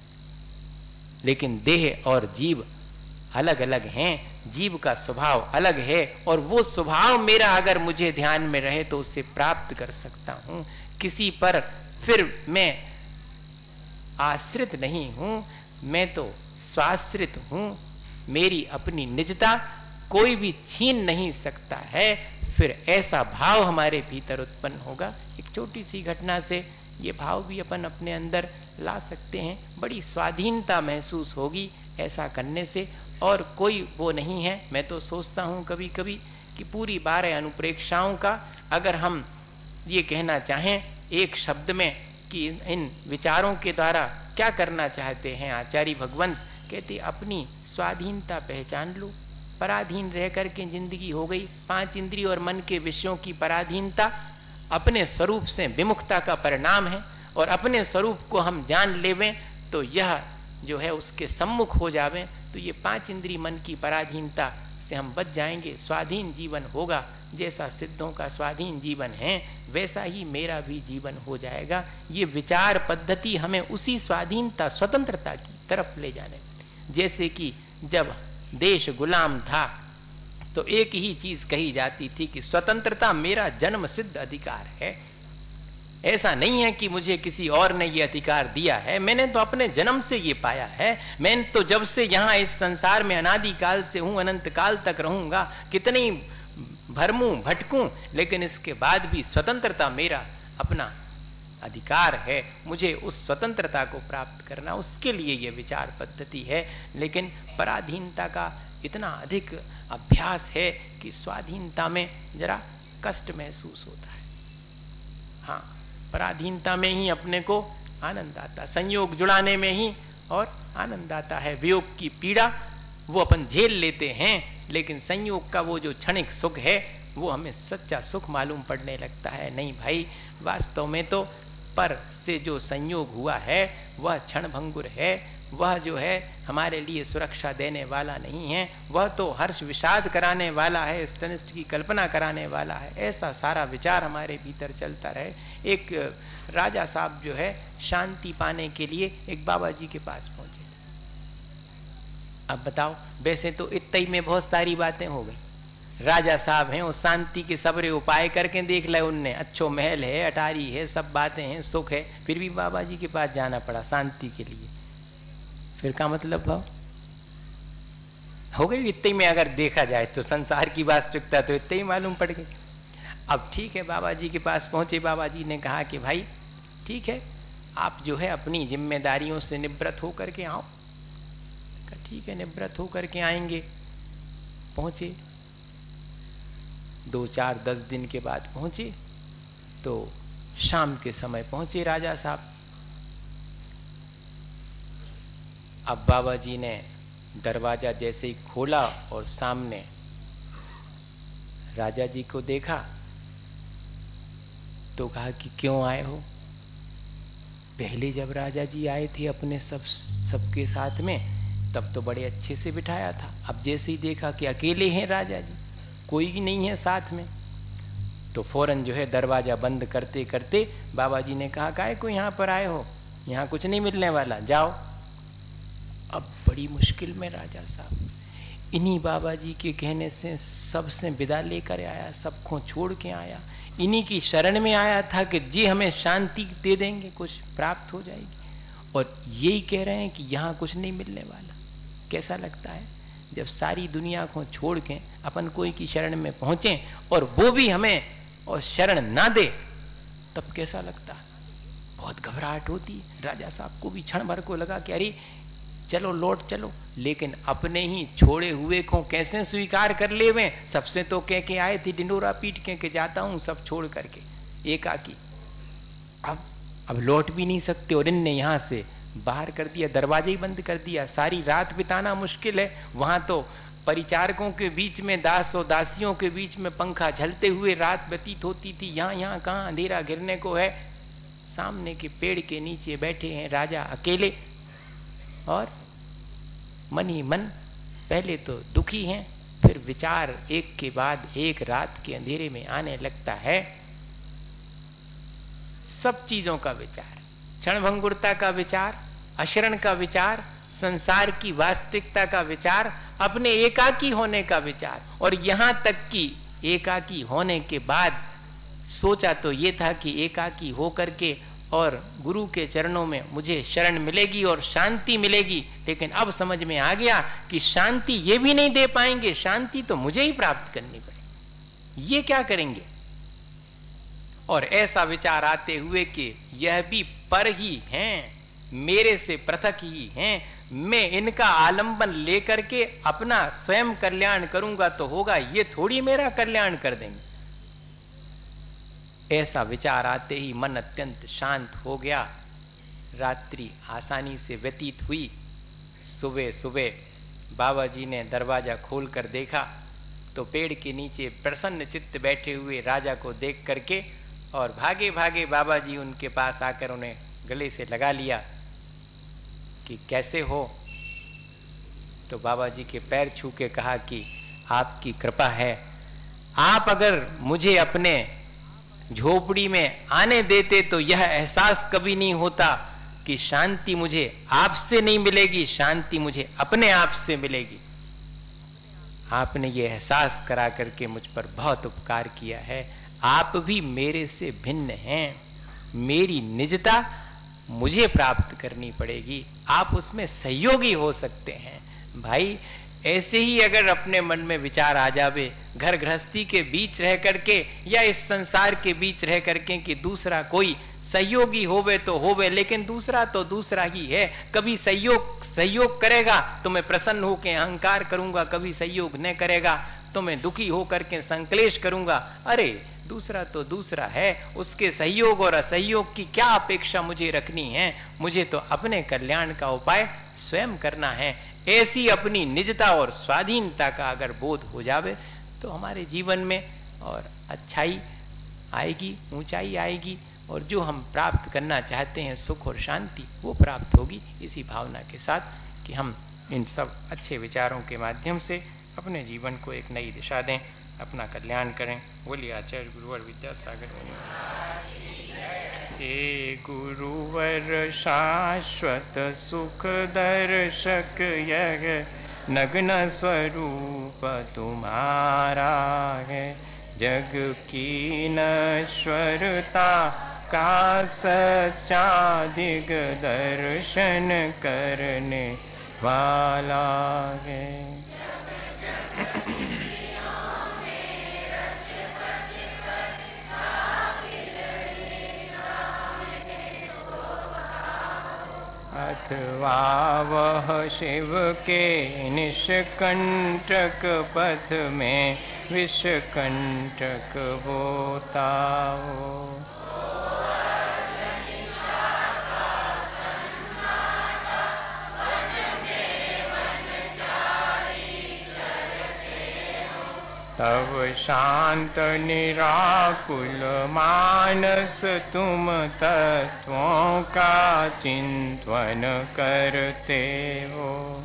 लेकिन देह और जीव अलग अलग हैं, जीव का स्वभाव अलग है, और वो स्वभाव मेरा अगर मुझे ध्यान में रहे तो उसे प्राप्त कर सकता हूं। किसी पर फिर मैं आश्रित नहीं हूं, मैं तो स्वाश्रित हूं। मेरी अपनी निजता कोई भी छीन नहीं सकता है। फिर ऐसा भाव हमारे भीतर उत्पन्न होगा। एक छोटी सी घटना से ये भाव भी अपन अपने अंदर ला सकते हैं। बड़ी स्वाधीनता महसूस होगी ऐसा करने से, और कोई वो नहीं है। मैं तो सोचता हूं कभी कभी कि पूरी बारह अनुप्रेक्षाओं का अगर हम ये कहना चाहें एक शब्द में कि इन विचारों के द्वारा क्या करना चाहते हैं आचार्य भगवंत, कहते अपनी स्वाधीनता पहचान लो। पराधीन रह करके जिंदगी हो गई। पांच इंद्रिय और मन के विषयों की पराधीनता अपने स्वरूप से विमुखता का परिणाम है, और अपने स्वरूप को हम जान लेवें तो यह जो है उसके सम्मुख हो जावें तो ये पांच इंद्रिय मन की पराधीनता से हम बच जाएंगे। स्वाधीन जीवन होगा। जैसा सिद्धों का स्वाधीन जीवन है वैसा ही मेरा भी जीवन हो जाएगा। ये विचार पद्धति हमें उसी स्वाधीनता, स्वतंत्रता की तरफ ले जाने। जैसे कि जब देश गुलाम था तो एक ही चीज कही जाती थी कि स्वतंत्रता मेरा जन्म सिद्ध अधिकार है। ऐसा नहीं है कि मुझे किसी और ने ये अधिकार दिया है, मैंने तो अपने जन्म से ये पाया है। मैं तो जब से यहां इस संसार में अनादि काल से हूं, अनंत काल तक रहूंगा, कितनी भरमूं भटकूं, लेकिन इसके बाद भी स्वतंत्रता मेरा अपना अधिकार है। मुझे उस स्वतंत्रता को प्राप्त करना, उसके लिए यह विचार पद्धति है। लेकिन पराधीनता का इतना अधिक अभ्यास है कि स्वाधीनता में जरा कष्ट महसूस होता है। हाँ, पराधीनता में ही अपने को आनंद आता, संयोग जुड़ाने में ही और आनंद आता है। वियोग की पीड़ा वो अपन झेल लेते हैं, लेकिन संयोग का वो जो क्षणिक सुख है वो हमें सच्चा सुख मालूम पड़ने लगता है। नहीं भाई, वास्तव में तो पर से जो संयोग हुआ है वह क्षण भंगुर है, वह जो है हमारे लिए सुरक्षा देने वाला नहीं है, वह तो हर्ष विषाद कराने वाला है, इष्टनिष्ट की कल्पना कराने वाला है। ऐसा सारा विचार हमारे भीतर चलता रहे। एक राजा साहब जो है शांति पाने के लिए एक बाबा जी के पास पहुंचे। अब बताओ, वैसे तो इतना ही में बहुत सारी बातें हो गई। राजा साहब हैं, वो शांति के सबरे उपाय करके देख ले उनने, अच्छो महल है, अटारी है, सब बातें हैं, सुख है, फिर भी बाबा जी के पास जाना पड़ा शांति के लिए। फिर का मतलब भाव हो गई इतने में। अगर देखा जाए तो संसार की वास्तविकता तो इतने ही मालूम पड़ गई। अब ठीक है, बाबा जी के पास पहुंचे। बाबा जी ने कहा कि भाई ठीक है, आप जो है अपनी जिम्मेदारियों से निवृत्त होकर के आओ। ठीक है, निवृत्त होकर के आएंगे। पहुंचे, दो चार दस दिन के बाद पहुंचे तो शाम के समय पहुंचे राजा साहब। अब बाबा जी ने दरवाजा जैसे ही खोला और सामने राजा जी को देखा तो कहा कि क्यों आए हो? पहले जब राजा जी आए थे अपने सब सबके साथ में, तब तो बड़े अच्छे से बिठाया था। अब जैसे ही देखा कि अकेले हैं राजा जी, कोई नहीं है साथ में, तो फौरन जो है दरवाजा बंद करते करते बाबा जी ने कहा, काहे को यहाँ पर आए हो? यहाँ कुछ नहीं मिलने वाला, जाओ। अब बड़ी मुश्किल में राजा साहब इन्हीं बाबा जी के कहने से सबसे विदा लेकर आया, सबको छोड़ के आया, इन्हीं की शरण में आया था कि जी हमें शांति दे देंगे, कुछ प्राप्त हो जाएगी, और यही कह रहे हैं कि यहाँ कुछ नहीं मिलने वाला। कैसा लगता है जब सारी दुनिया को छोड़ के अपन कोई की शरण में पहुंचे और वो भी हमें और शरण ना दे, तब कैसा लगता है? बहुत घबराहट होती है। राजा साहब को भी क्षण भर को लगा कि अरे चलो लौट चलो, लेकिन अपने ही छोड़े हुए को कैसे स्वीकार कर ले वे? सबसे तो कह के आए थे डिंडोरा पीट के, के जाता हूं सब छोड़ करके एकाकी। अब अब लौट भी नहीं सकते, और इनने यहां से बाहर कर दिया, दरवाजे ही बंद कर दिया। सारी रात बिताना मुश्किल है। वहां तो परिचारकों के बीच में, दास और दासियों के बीच में पंखा झलते हुए रात व्यतीत होती थी। यहां यहां कहां अंधेरा गिरने को है। सामने के पेड़ के नीचे बैठे हैं राजा अकेले, और मन ही मन पहले तो दुखी हैं, फिर विचार एक के बाद एक रात के अंधेरे में आने लगता है। सब चीजों का विचार, क्षणभंगुरता का विचार, अशरण का विचार, संसार की वास्तविकता का विचार, अपने एकाकी होने का विचार। और यहां तक कि एकाकी होने के बाद सोचा तो ये था कि एकाकी होकर के और गुरु के चरणों में मुझे शरण मिलेगी और शांति मिलेगी, लेकिन अब समझ में आ गया कि शांति ये भी नहीं दे पाएंगे, शांति तो मुझे ही प्राप्त करनी पड़ेगी। ये क्या करेंगे? और ऐसा विचार आते हुए कि यह भी पर ही हैं, मेरे से पृथक ही हैं, मैं इनका आलंबन लेकर के अपना स्वयं कल्याण करूंगा तो होगा, ये थोड़ी मेरा कल्याण कर देंगे। ऐसा विचार आते ही मन अत्यंत शांत हो गया। रात्रि आसानी से व्यतीत हुई। सुबह सुबह बाबा जी ने दरवाजा खोलकर देखा तो पेड़ के नीचे प्रसन्न चित्त बैठे हुए राजा को देख करके, और भागे भागे बाबा जी उनके पास आकर उन्हें गले से लगा लिया कि कैसे हो? तो बाबा जी के पैर छू के कहा कि आपकी कृपा है, आप अगर मुझे अपने झोपड़ी में आने देते तो यह एहसास कभी नहीं होता कि शांति मुझे आपसे नहीं मिलेगी, शांति मुझे अपने आप से मिलेगी। आपने ये एहसास करा करके मुझ पर बहुत उपकार किया है। आप भी मेरे से भिन्न हैं, मेरी निजता मुझे प्राप्त करनी पड़ेगी, आप उसमें सहयोगी हो सकते हैं। भाई ऐसे ही अगर अपने मन में विचार आ जावे, घर गृहस्थी के बीच रह करके या इस संसार के बीच रह करके, कि दूसरा कोई सहयोगी होवे तो होवे, लेकिन दूसरा तो दूसरा ही है। कभी सहयोग सहयोग करेगा तो मैं प्रसन्न होकर अहंकार करूंगा, कभी सहयोग न करेगा तो मैं दुखी होकर के संकलेश करूंगा। अरे दूसरा तो दूसरा है, उसके सहयोग और असहयोग की क्या अपेक्षा मुझे रखनी है? मुझे तो अपने कल्याण का उपाय स्वयं करना है। ऐसी अपनी निजता और स्वाधीनता का अगर बोध हो जावे तो हमारे जीवन में और अच्छाई आएगी, ऊंचाई आएगी, और जो हम प्राप्त करना चाहते हैं सुख और शांति, वो प्राप्त होगी। इसी भावना के साथ कि हम इन सब अच्छे विचारों के माध्यम से अपने जीवन को एक नई दिशा दें, अपना कल्याण करें। बोलिए आचार्य गुरुवर विद्यासागर मुनि। हे गुरुवर शाश्वत सुख दर्शक, यह नग्न स्वरूप तुम्हारा है। जग की नश्वरता का सच्चा दिग दर्शन करने वाला है। अथवा वह शिव के निष्कंटक पथ में विषकंटक होता हो। तब शांत निराकुल मानस तुम तत्वों का चिंतन करते हो।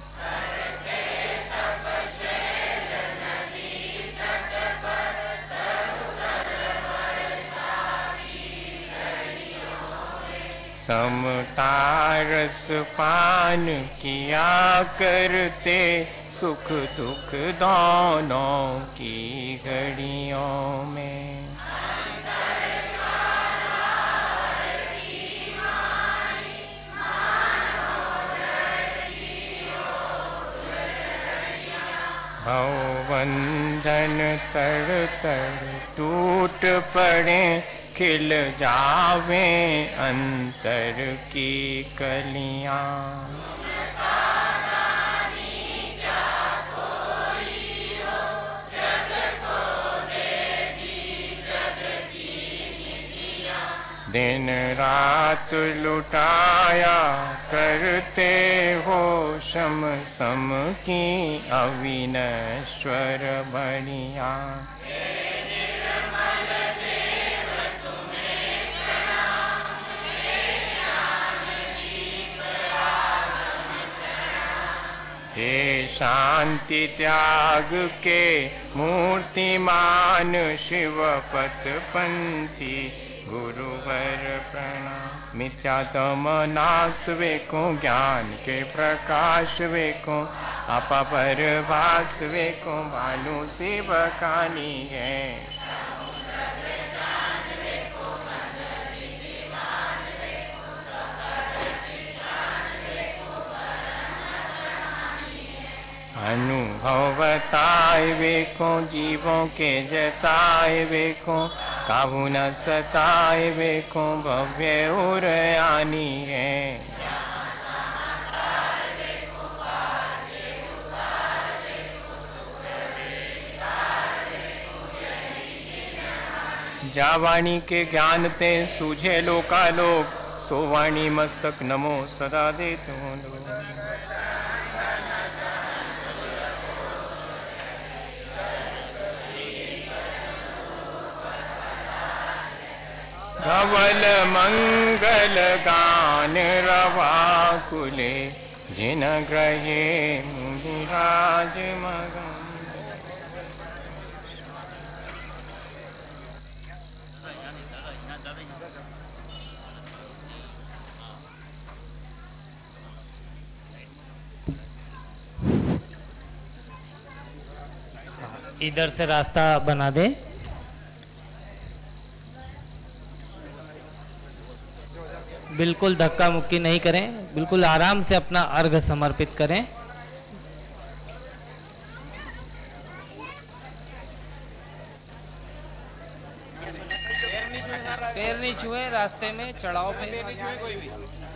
समता रस पान किया करते, सुख दुख दोनों की घड़ियों में। भवबंधन तड़ तड़ टूट पड़े, खिल जावे अंतर की कलियां। दिन रात लुटाया करते हो, शम सम की अविनश्वर बणिया। हे शांति त्याग के मूर्तिमान शिव पथ पंथी गुरुवर प्रणाम। मिथ्यातम नाश वेको, ज्ञान के प्रकाश वेको, आपा पर भास वेको, भानु शिव खानी है। अनुभव बताए वेको, जीवों के जताए वेको, काबू न सताए वेको, भव्य उरयानी है। जावाणी के ज्ञान ते सूझे लोकालोक, सोवाणी मस्तक नमो सदा दे तुम। धवल मंगल गान रवा कुले, जिन ग्रहे मुनिराज मगन। इधर से रास्ता बना दे। बिल्कुल धक्का मुक्की नहीं करें, बिल्कुल आराम से अपना अर्घ समर्पित करें। पैर नहीं छुए, रास्ते में चढ़ाव पे पैर नहीं छुए कोई भी।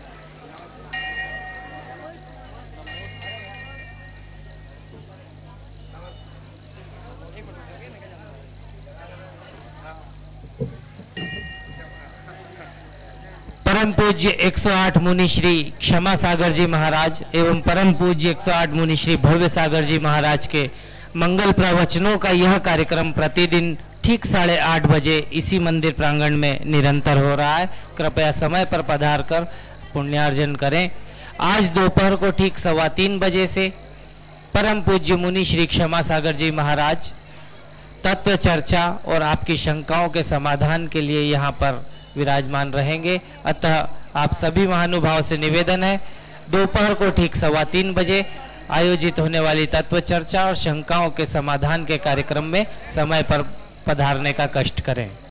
परम पूज्य एक सौ आठ मुनि श्री क्षमा सागर जी महाराज एवं परम पूज्य एक सौ आठ मुनि श्री भव्य सागर जी महाराज के मंगल प्रवचनों का यह कार्यक्रम प्रतिदिन ठीक साढ़े आठ बजे इसी मंदिर प्रांगण में निरंतर हो रहा है। कृपया समय पर पधार कर पुण्यार्जन करें। आज दोपहर को ठीक सवा तीन बजे से परम पूज्य मुनि श्री क्षमा सागर जी महाराज तत्व चर्चा और आपकी शंकाओं के समाधान के लिए यहाँ पर विराजमान रहेंगे। अतः आप सभी महानुभाव से निवेदन है, दोपहर को ठीक सवा तीन बजे आयोजित होने वाली तत्व चर्चा और शंकाओं के समाधान के कार्यक्रम में समय पर पधारने का कष्ट करें।